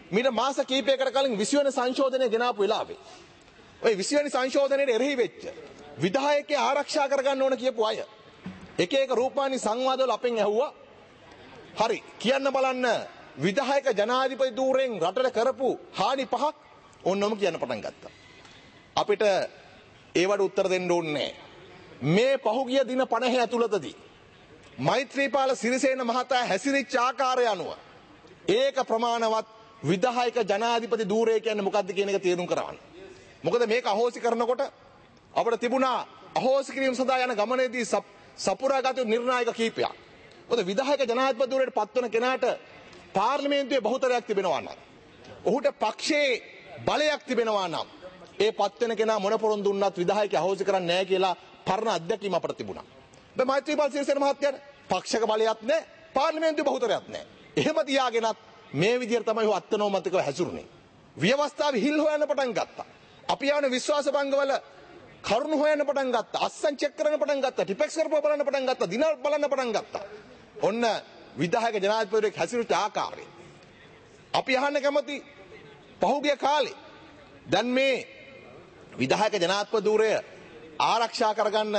මීට මාස කිහිපයකට කලින් 20 වෙනි සංශෝධනය ගෙනාපු වෙලාවේ ඔය 20 වෙනි සංශෝධනයේ එරෙහි වෙච්ච විධායකයා ආරක්ෂා කරගන්න ඕන කියපු අය එක එක රූපවාහිනී සංවාදවල අපෙන් ඇහුවා හරි කියන්න බලන්න විධායක ජනාධිපති ධූරයෙන් රටට කරපු හානි පහක් ඕනම කියන්න පටන් ගත්තා. අපිට ඒවට උත්තර දෙන්න ඕනේ මේ පහුගිය දින 50 ඇතුළතදී මෛත්‍රීපාල සිරිසේන මහතා හැසිරිච්ච ආකාරය අනුව ඒක ප්‍රමාණවත් විධායක ජනාධිපති ධූරය කියන්නේ මොකක්ද කියන එක තේරුම් කරගන්න. මොකද මේක අහෝසි කරනකොට අපිට තිබුණා අහෝසි කිරීම සඳහා යන ගමනේදී සපුරාගත නිර්ණායක කීපයක්. මොකද විධායක ජනාධිපති ධූරයට පත්වන කෙනාට පාර්ලිමේන්තුවේ බහුතරයක් තිබෙනවා නම් ඔහුට පක්ෂයේ බලයක් තිබෙනවා නම් ඒ පත්වෙන කෙනා මොන පොරොන්දු දුන්නත් විධායකයා අහෝසි කරන්නේ නැහැ කියලා පරණ අත්දැකීම අපිට තිබුණා. දැන් මෛත්‍රීපාල සිරිසේන මහත්තයාට පක්ෂක බලයක් නැහැ පාර්ලිමේන්තුවේ බහුතරයක් නැහැ. එහෙම තියාගෙනත් මේ විදිහට තමයි ඔහු අත්නෝමතිකව හැසිරුනේ. ව්‍යවස්ථාවේ හිල් හොයන්න පටන් ගත්තා. අපි යන විශ්වාස භංගවල කරුණු හොයන්න පටන් ගත්තා. අස්සන් චෙක් කරන්න පටන් ගත්තා. ටිපෙක්ස් කරපුවා බලන්න පටන් ගත්තා. දින බලන්න පටන් ගත්තා. ඔන්න විධායක ජනාධිපතිවරයෙක් හැසිරුච්ච ආකාරය. අපි අහන්න කැමති පහුගිය කාලේ දැන් මේ විධායක ජනාධිපති ධූරය ආරක්ෂා කරගන්න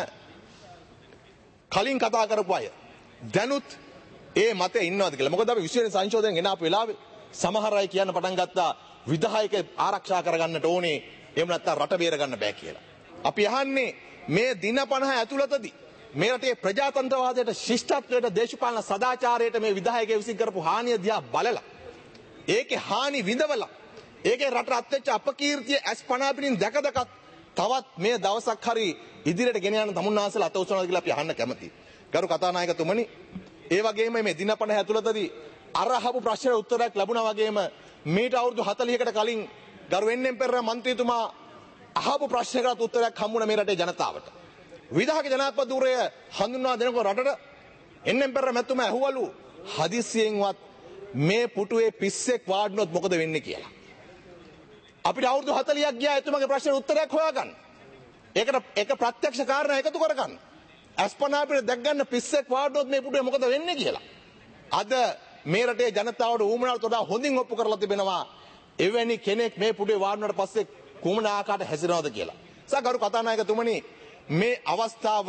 කලින් කතා කරපු අය දැනුත් ඒ මතේ ඉන්නවද කියලා. මොකද අපි 20 වෙනි සංශෝධනය ගෙනාපු වෙලාවේ සමහර අය කියන්න පටන් ගත්තා විධායක ආරක්ෂා කරගන්නට ඕනේ එහෙම නැත්නම් රට බේර ගන්න බෑ කියලා. අපි අහන්නේ මේ දින 50 ඇතුළතදී මේ රටේ ප්‍රජාතන්ත්‍රවාදයට ශිෂ්ටත්වයට දේශපාලන සදාචාරයට මේ විධායකයෝ විසින් කරපු හානිය දිහා බලලා ඒකේ හානි විඳවලා ඒකේ රට අත්වෙච්ච අපකීර්තිය අස්පනා පිටින් දැකදකත් තවත් මේ දවසක් හරි ඉදිරියට ගෙන යන තමුන්නාසලා අත උසනවාද කියලා අපි අහන්න කැමතියි. ගරු කතානායකතුමනි ඒ වගේම මේ දින 50 ඇතුළතදී අරහපු ප්‍රශ්නට උත්තරයක් ලැබුණා වගේම මීට අවුරුදු 40කට කලින් ගරු එන්.එම්. පෙරේරා මන්ත්‍රීතුමා අහපු ප්‍රශ්නයකට උත්තරයක් හම්බුණා මේ රටේ ජනතාවට. විධායක ජනාධිපති ධූරය හඳුන්වා දෙනකොට රටට එන්.එම්. පෙරේරා මැතිතුමා ඇහුවලු හදිස්සියෙන්වත් මේ පුටුවේ පිස්සෙක් වාඩිනොත් මොකද වෙන්නේ කියලා. අපිට අවුරුදු 40ක් ගියා එතුමාගේ ප්‍රශ්නෙට උත්තරයක් හොයාගන්න. ඒකට එක ප්‍රත්‍යක්ෂ කාරණා එකතු කරගන්න. අස්පනා අපිට දැක් ගන්න පිස්සෙක් වාඩිනොත් මේ පුටුවේ මොකද වෙන්නේ කියලා. අද මේ රටේ ජනතාවට ඌමනාවට වඩා හොඳින් ඔප්පු කරලා තිබෙනවා එවැනි කෙනෙක් මේ පුටුවේ වාඩිනාට පස්සේ කුමන ආකාරයට හැසිරෙනවද කියලා. සගරු කතානායකතුමනි මේ අවස්ථාව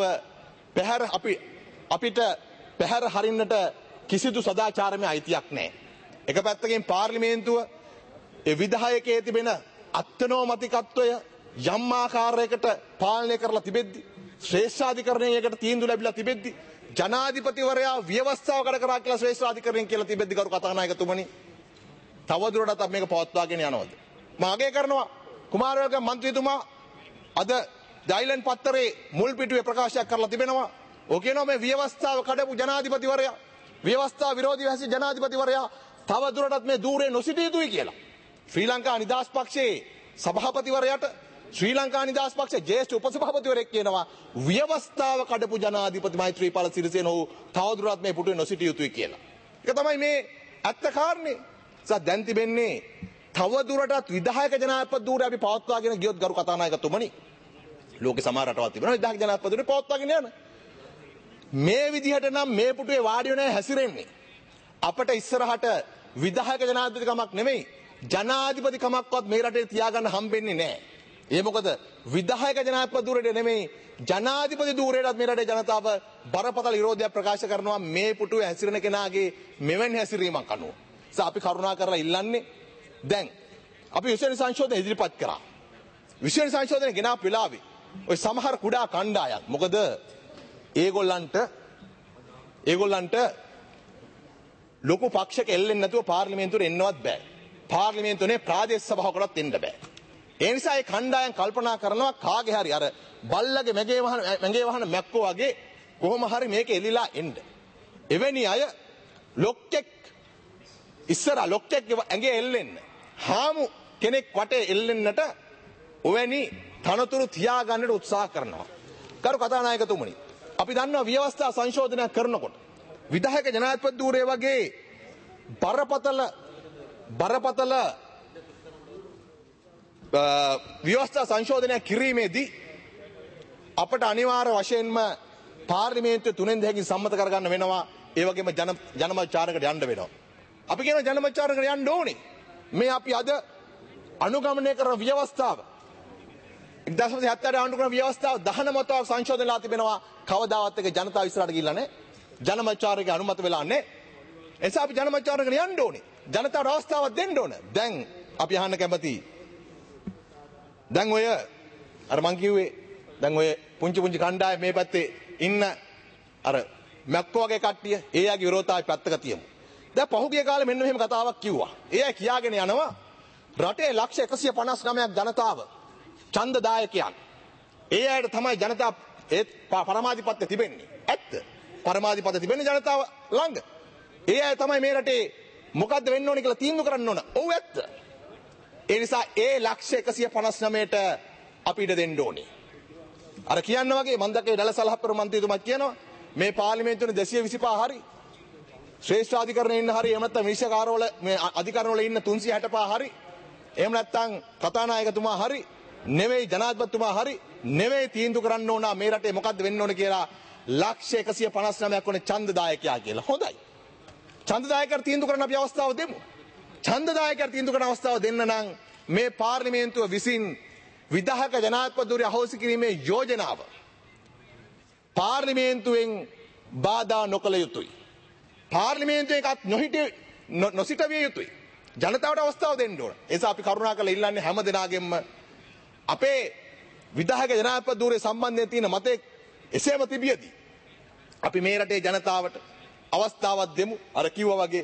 අපිට පැහැර හරින්නට කිසිදු සදාචාරමය අයිතියක් නැහැ. එක පැත්තකින් පාර්ලිමේන්තුව ඒ විධායකයේ තිබෙන අත්නෝමතිකත්වය යම් ආකාරයකට පාලනය කරලා තිබෙද්දි ශ්‍රේෂ්ඨාධිකරණයකට තීන්දුව ලැබිලා තිබෙද්දි ජනාධිපතිවරයා ව්‍යවස්ථාව කඩ කරා කියලා ශ්‍රේෂ්ඨාධිකරණය කියලා තිබෙද්දි කරු කතානායකතුමනි තවදුරටත් අපි මේක පවත්වාගෙන යනවද? මම අගය කරනවා කුමාරවර්ග මන්ත්‍රීතුමා අද ඩයිලන් පත්තරේ මුල් පිටුවේ ප්‍රකාශයක් කරලා තිබෙනවා. ඔය කියනවා මේ ව්‍යවස්ථාව කඩපු ජනාධිපතිවරයා ව්‍යවස්ථා විරෝධී හැසි ජනාධිපතිවරයා තවදුරටත් මේ ධූරේ නොසිටිය යුතුයි කියලා. ශ්‍රී ලංකා නිදහස් පක්ෂයේ සභාපතිවරයාට ශ්‍රී ලංකා නිදහස් පක්ෂයේ ජ්‍යෙෂ්ඨ උපසභාපතිවරයෙක් කියනවා ව්‍යවස්ථාව කඩපු ජනාධිපති මෛත්‍රීපාල සිරිසේන ඔහු තවදුරටත් මේ පුටුවේ නොසිටිය යුතුයි කියලා. ඒක තමයි මේ ඇත්ත කාරණේ. දැන් තිබෙන්නේ තවදුරටත් විධායක ජනාධිපති ධූරය අපි පවත්වාගෙන ගියොත් ගරු කතානායකතුමනි ලෝකේ සමහර රටවල් තිබෙනවා විධායක ජනාධිපති ධූරය පවත්වාගෙන යන මේ විදිහට නම් මේ පුටුවේ වාඩි වෙන්නේ හැසිරෙන්නේ අපට ඉස්සරහට විධායක ජනාධිපතිකමක් නෙමෙයි ජනාධිපතිකමක්වත් මේ රටේ තියාගන්න හම්බෙන්නේ නැහැ. ඒ මොකද විධායක ජනාධිපති ධූරයට නෙමෙයි ජනාධිපති ධූරයටත් මේ රටේ ජනතාව බරපතල විරෝධයක් ප්‍රකාශ කරනවා මේ පුටුවේ හැසිරෙන කෙනාගේ මෙවැනි හැසිරීමක් අනුව. අපි කරුණා කරලා ඉල්ලන්නේ දැන් අපි 20 වෙනි සංශෝධනය ඉදිරිපත් කරා. 20 වෙනි සංශෝධනය ගෙනාපු වෙලාවේ ඔය සමහර කුඩා කණ්ඩායම් මොකද ඒගොල්ලන්ට ලොකු පක්ෂක එල්ලෙන්නේ නැතුව පාර්ලිමේන්තුවට එන්නවත් බෑ. පාර්ලිමේන්තුවේ ප්‍රාදේශ සභාවකටත් එන්න බෑ. ඒ නිසා ඒ කණ්ඩායම් කල්පනා කරනවා කාගේ හරි අර බල්ලගේ මැගේ වහන මැක්කෝ වගේ කොහොම හරි මේක එලිලා එන්න. එවැනි අය ලොක්කෙක් ඇඟේ එල්ලෙන්න හාමු කෙනෙක් වටේ එල්ලෙන්නට ඔවැනි තනතුරු තියාගන්නට උත්සාහ කරනවා. කරු කතානායකතුමනි අපි දන්නවා ව්‍යවස්ථා සංශෝධනයක් කරනකොට විධායක ජනාධිපති ධූරය වගේ බරපතල ව්‍යවස්ථා සංශෝධනයක් කිරීමේදී අපට අනිවාර්ය වශයෙන්ම පාර්ලිමේන්තුවේ 3/2 සම්මත කරගන්න වෙනවා. ඒ වගේම ජනමත චාරකට යන්න වෙනවා. අපි කියන ජනමත චාරකට යන්න ඕනේ. මේ අපි අද අනුගමනය කරන ව්‍යවස්ථාව 1970 අනුගමන ව්‍යවස්ථාව 19 වතාවක් සංශෝධනලා තිබෙනවා. කවදාවත් එක ජනතාව ඉස්සරහට ගිහිල්ලා නැහැ. ජනමච්චාරකගේ අනුමත වෙලා නැහැ. එසා අපි ජනමච්චාරකට යන්න ඕනේ. ජනතාවට අවස්ථාවක් දෙන්න ඕන. දැන් අපි අහන්න කැමතියි. දැන් ඔය අර මං කිව්වේ දැන් ඔය පුංචි කණ්ඩායම මේ පැත්තේ ඉන්න අර මැක්කෝ වගේ කට්ටිය ඒ යාගේ විරෝධතාවය පැත්තක තියමු. දැන් පහුගිය කාලේ මෙන්න මෙහෙම කතාවක් කිව්වා. ඒ අය කියාගෙන යනවා රටේ ලක්ෂ 159ක් ජනතාව ඡන්දදායකයන්. ඒ අයට තමයි ජනතාව ඒ පරමාධිපත්‍ය තිබෙන්නේ. ඇත්ත. පරමාධිපත්‍ය තිබෙන්නේ ජනතාව ළඟ. ඒ අය තමයි මේ රටේ මොකද්ද වෙන්න ඕනේ කියලා තීන්දුව කරන්න ඕන. ඔව් ඇත්ත. ඒ නිසා ඒ ලක්ෂ 159ට අපිට දෙන්න ඕනේ. අර කියන්න වගේ මම දැක්කේ දලසලහප්පර මන්ත්‍රීතුමා කියනවා මේ පාර්ලිමේන්තුවේ 225 හරි ශ්‍රේෂ්ඨාධිකරණයේ ඉන්න හරි එහෙම නැත්නම් විනිශ්චයකාරවල මේ අධිකරණවල ඉන්න 365 හරි එහෙම නැත්නම් කතානායකතුමා හරි නෙවෙයි ජනාධිපතිතුමා හරි නෙවෙයි තීන්දුව කරන්න ඕන මේ රටේ මොකද්ද වෙන්න ඕන කියලා ලක්ෂ 159ක් වුණේ ඡන්දදායකයා කියලා. හොඳයි. ඡන්දදායකයන්ට තීන්දුව කරන්න අපි අවස්ථාව දෙමු. ඡන්දදායකයන්ට තීන්දුව කරන අවස්ථාව දෙන්න නම් මේ පාර්ලිමේන්තුව විසින් විධායක ජනාධිපති ධුරය අහෝසි කිරීමේ යෝජනාව පාර්ලිමේන්තුවෙන් බාධා නොකළ යුතුයි. පාර්ලිමේන්තුවේ එකත් නොසිට විය යුතුයි. ජනතාවට අවස්ථාව දෙන්න ඕන. ඒ නිසා අපි කරුණාකරලා ඉල්ලන්නේ හැම දෙනාගෙන්ම අපේ විධායක ජනාධිපති ධුරය සම්බන්ධයෙන් තියෙන මතේ එසේම තිබියදී අපි මේ රටේ ජනතාවට අවස්ථාවක් දෙමු. අර කිව්වා වගේ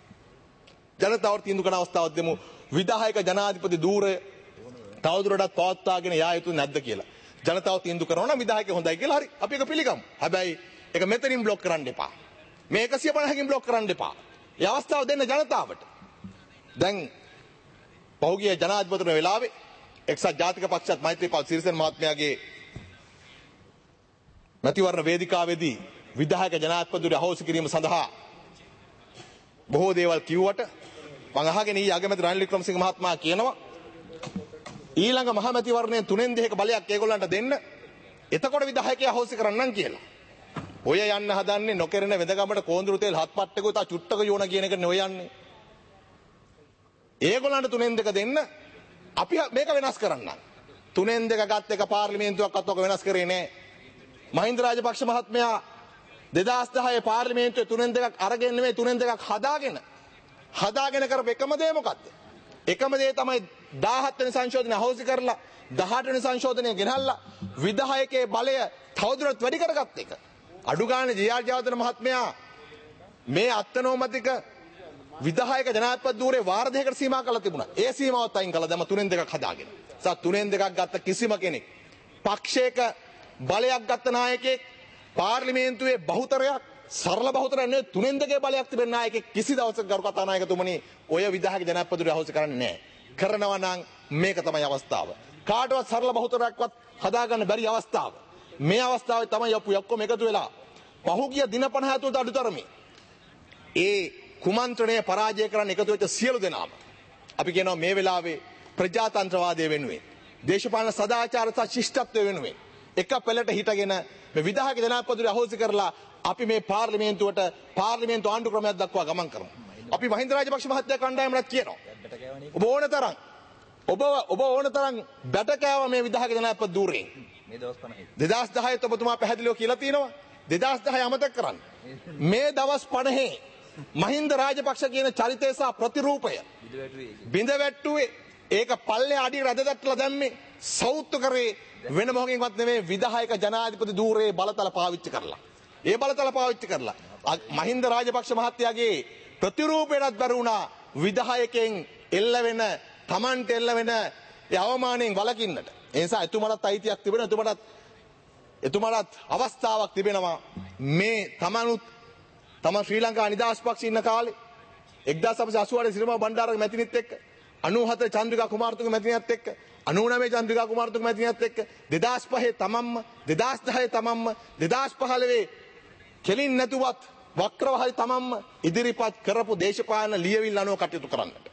ජනතාවට තීන්දුව කරන අවස්ථාවක් දෙමු. විධායක ජනාධිපති ධුරය තවදුරටත් පවත්වාගෙන යා යුතු නැද්ද කියලා. ජනතාව තීන්දුව කරනවා නම් විධායකය හොඳයි කියලා හරි අපි ඒක පිළිගමු. හැබැයි ඒක මෙතනින් බ්ලොක් කරන්න එපා. මේ 150කින් බ්ලොක් කරන්න එපා. ඒ අවස්ථාව දෙන්න ජනතාවට. දැන් පහුගිය ජනාධිපතිතුමා වෙලාවේ එක්සත් ජාතික පක්ෂත් මෛත්‍රීපාල සිරිසේන මහත්මයාගේ මැතිවරණ වේදිකාවේදී විධායක ජනාධිපතිතුමා අහෝසි කිරීම සඳහා බොහෝ දේවල් කිව්වට මම අහගෙන ඊ අගමැති රනිල් වික්‍රමසිංහ මහත්මයා කියනවා ඊළඟ මහමැතිවරණයෙන් 3න් 2ක බලයක් ඒගොල්ලන්ට දෙන්න එතකොට විධායකයා අහෝසි කරන්නම් කියලා. ඔය යන්න හදන්නේ නොකරන වෙදගමට කෝඳුරු තෙල් හත් පට්ටකුයි තා චුට්ටක යෝන කියන එක නෙවෙයි යන්නේ. ඒගොල්ලන්ට 3න් 2 දෙන්න අපි මේක වෙනස් කරන්න. 3න් 2 ගත් එක පාර්ලිමේන්තුවක්වත් ඔක වෙනස් කරේ නෑ. මහින්ද රාජපක්ෂ මහත්මයා 2010 පාර්ලිමේන්තුවේ 3න් 2ක් අරගෙන නෙමෙයි 3න් 2ක් හදාගෙන කරපු එකම දේ මොකද්ද? එකම දේ තමයි 17 වෙනි සංශෝධනය අහෝසි කරලා 18 වෙනි සංශෝධනය ගෙනල්ලා විධායකයේ බලය තවදුරටත් වැඩි කරගත්ත එක. අඩු ගානේ ජේ.ආර්. ජයවර්ධන මහත්මයා මේ අත්නෝමතික විධායක ජනාධිපති ධුරේ වාර දෙකකට සීමා කරලා තිබුණා. ඒ සීමාවත් අයින් කළා දැන් 3න් 2ක් හදාගෙන. සත් 3න් 2ක් ගත්ත කිසිම කෙනෙක් පක්ෂයක බලයක් ගත්ත නායකයෙක් පාර්ලිමේන්තුවේ බහුතරයක් සරල බහුතරයක් නෙවෙයි 3න් 2 බලයක් තිබෙන නායකයෙක් කිසි දවසක ගරු කතානායකතුමනි ඔය විධායක ජනාධිපති ධුරේ අහෝසි කරන්නේ නැහැ. කරනවා නම් මේක තමයි අවස්ථාව. කාටවත් සරල බහුතරයක්වත් හදාගන්න බැරි අවස්ථාව. මේ අවස්ථාවේ තමයි අපි ඔක්කොම එකතු වෙලා පහුගිය දින 50 තුනට අඩුතරමේ ඒ කුමන්ත්‍රණය පරාජය කරන්න එකතු වෙච්ච සියලු දෙනාම අපි කියනවා මේ වෙලාවේ ප්‍රජාතන්ත්‍රවාදය වෙනුවෙන් දේශපාලන සදාචාර සහ ශිෂ්ටත්වය වෙනුවෙන් එක පෙළට හිටගෙන මේ විධායක ජනාධිපති ධුරය අහෝසි කරලා අපි මේ පාර්ලිමේන්තුවට පාර්ලිමේන්තු ආණ්ඩු ක්‍රමයක් දක්වා ගමන් කරමු. අපි මහින්ද රාජපක්ෂ මහත්තයා කණ්ඩායමට කියනවා ඔබ ඕන තරම් බැට කෑව මේ විධායක ජනාධිපති ධුරයෙන්. මේ දවස් 50 2010 ඔබතුමා පැහැදිලිව කියලා තියෙනවා 2010 අමතක කරන්න. මේ දවස් 50 මහින්ද රාජපක්ෂ කියන චරිතය සහ ප්‍රතිරූපය බිඳවැට්ටුවේ ඒක පල්ලේ අඩි රැද දැට්ටලා දැම්මේ සෞත්තු කරේ වෙන මොහොකින්වත් නෙමෙයි විධායක ජනාධිපති ධුරේ බලතල පාවිච්චි කරලා. ඒ බලතල පාවිච්චි කරලා මහින්ද රාජපක්ෂ මහත්තයාගේ ප්‍රතිරූපයටත් බැරි වුණා විධායකෙන් එල්ල වෙන තමන්ට එල්ල වෙන අවමානයෙන් වළකින්නට. ඒ නිසා එතුමාටත් අයිතියක් තිබෙනවා එතුමාටත් අවස්ථාවක් තිබෙනවා මේ තමන් ශ්‍රී ලංකා නිදහස් පක්ෂ ඉන්න කාලේ 1988 සිරිමා බණ්ඩාරගේ මැතිනිත් එක්ක 94 චන්ද්‍රිකා කුමාරතුංග මැතිනියත් එක්ක 99 චන්ද්‍රිකා කුමාරතුංග මැතිනියත් එක්ක 2005 තමන්ම 2010 තමන්ම 2015 කෙලින් නැතුවත් වක්‍රව හරි තමන්ම ඉදිරිපත් කරපු දේශපාලන ලියවිල්ල අනුව කටයුතු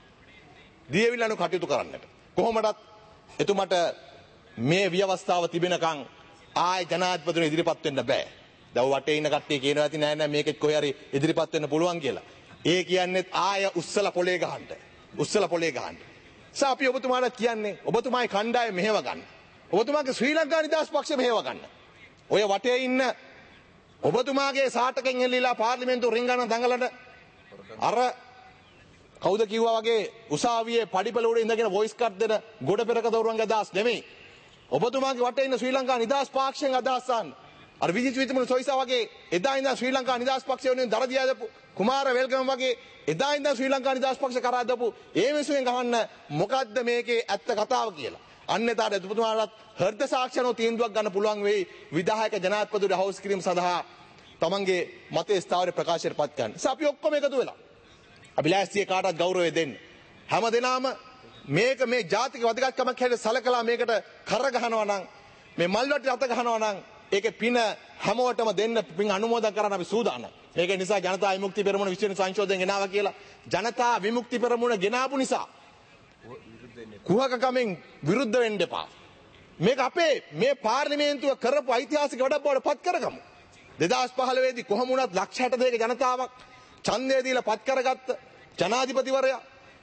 කරන්නට කොහොමදත් එතුමට මේ ව්‍යවස්ථාව තිබෙනකන් ආය ජනාධිපතිතුමා ඉදිරිපත් වෙන්න බෑ. දැන් වටේ ඉන්න කට්ටිය කියනවා ඇති නෑ මේකෙත් කොහේ හරි ඉදිරිපත් වෙන්න පුළුවන් කියලා. ඒ කියන්නේ ආය උස්සලා පොලේ ගහන්න. උස්සලා පොලේ ගහන්න. අපි ඔබතුමාට කියන්නේ ඔබතුමාගේ කණ්ඩායම මෙහෙව ගන්න. ඔබතුමාගේ ශ්‍රී ලංකා නිදහස් පක්ෂය මෙහෙව ගන්න. ඔය වටේ ඉන්න ඔබතුමාගේ සාටකෙන් එල්ලීලා පාර්ලිමේන්තුව රින්ගන දඟලන අර කවුද කිව්වා වගේ උසාවියේ පඩිපෙළ උඩ ඉඳගෙන වොයිස් කට් දෙන ගොඩ පෙරක දවරුන්ගේ අදහස් නෙමෙයි. ඔබතුමාගේ වටේ ඉන්න ශ්‍රී ලංකා නිදහස් පක්ෂයෙන් අදහස් ගන්න. අර විජිත් විතුමුණු සොයිසා වගේ එදා ඉඳන් ශ්‍රී ලංකා නිදහස් පක්ෂය වෙනුවෙන් දරදියා දපු කුමාර වෙල්ගම වගේ එදා ඉඳන් ශ්‍රී ලංකා නිදහස් පක්ෂ කරා දපු ඒ මිනිසුන් ගහන්න මොකද්ද මේකේ ඇත්ත කතාව කියලා. අන්න එදාට එතුමාලත් හෘද සාක්ෂණෝ තීන්දුවක් ගන්න පුළුවන් වෙයි විධායක ජනාධිපතිවරු හවුස් කිරීම සඳහා තමන්ගේ මතේ ස්ථාවර ප්‍රකාශයට පත් කරන්න. අපි ඔක්කොම එකතු වෙලා අපි ලෑස්තියේ කාටවත් ගෞරවය දෙන්න. හැමදෙනාම මේක මේ ජාතික වැදගත්කමක් හැටියට සලකලා මේකට කර ගහනවා නම් මේ මල්වටි අත ගහනවා නම් ඒකේ පින හැමෝටම දෙන්න පින් අනුමෝදන් කරන්න අපි සූදානම්. ඒක නිසා ජනතා විමුක්ති පෙරමුණ විශ්ව සංශෝධනය ගෙනාවා කියලා ජනතා විමුක්ති පෙරමුණ ගෙනාපු නිසා කුහකකමින් විරුද්ධ වෙන්න එපා. මේක අපේ මේ පාර්ලිමේන්තුව කරපු ඓතිහාසික වැඩක් බවට පත් කරගමු. 2015 දී කොහොම වුණත් ලක්ෂ 62ක ජනතාවක් ඡන්දය දීලා පත් කරගත්ත ජනාධිපතිවරයා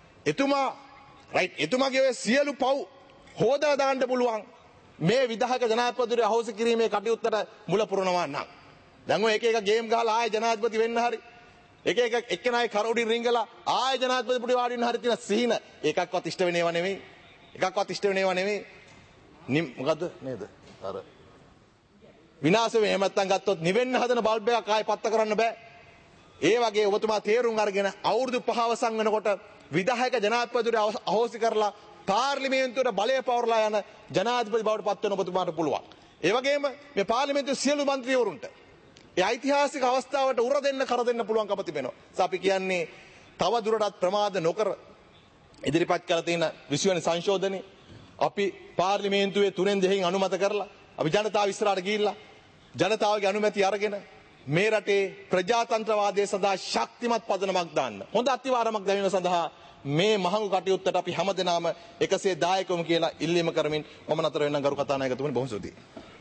එතුමාගේ ඔය සියලු පව් හොදලා දාන්න පුළුවන් මේ විධායක ජනාධිපතිවරයා අහෝසි කිරීමේ කටයුත්තට මුල පුරනවා නම් දැන් ඔය එක එක ගේම් ගහලා ආයෙ ජනාධිපති වෙන්න හරි එක එක්කෙනායි කරවුඩින් රිංගලා ආයෙ ජනාධිපති පුටි වාඩි වෙන්න හරි තියෙන සිහින එකක්වත් ඉෂ්ට වෙනේව නෙමෙයි. මොකද්ද නේද? අර විනාශ වෙ එහෙම නැත්තම් ගත්තොත් නිවෙන්න හදන බල්බ් එකක් ආයෙ පත්ත කරන්න බෑ. ඒ වගේ ඔබතුමා තේරුම් අරගෙන අවුරුදු 5 අවසන් වෙනකොට විධායක ජනාධිපතිවරයා අහෝසි කරලා පාර්ලිමේන්තුවට බලය පවරලා යන ජනාධිපති බවට පත් වෙන ඔබතුමාට පුළුවන්. ඒ වගේම මේ පාර්ලිමේන්තුවේ සියලු മന്ത്രിවරුන්ට ඒ ඓතිහාසික අවස්ථාවට උර දෙන්න කර දෙන්න පුළුවන්කම තිබෙනවා. අපි කියන්නේ තව දුරටත් ප්‍රමාද නොකර ඉදිරිපත් කර තියෙන 20 වෙනි සංශෝධනයේ අපි පාර්ලිමේන්තුවේ 3/2 අනුමත කරලා අපි ජනතාව ඉස්සරහට ගිහිල්ලා ජනතාවගේ අනුමැතිය අරගෙන මේ රටේ ප්‍රජාතන්ත්‍රවාදයේ සඳහා ශක්තිමත් පදනමක් දාන්න. හොඳ අතිවාරමක් දැමීම සඳහා මේ මහඟු කටයුත්තට අපි හැමදෙනාම එකසේ දායකවමු කියලා ඉල්ලීම කරමින් මම නතර වෙනම් ගරු කතානායකතුමනි බොහොම ස්තුතියි.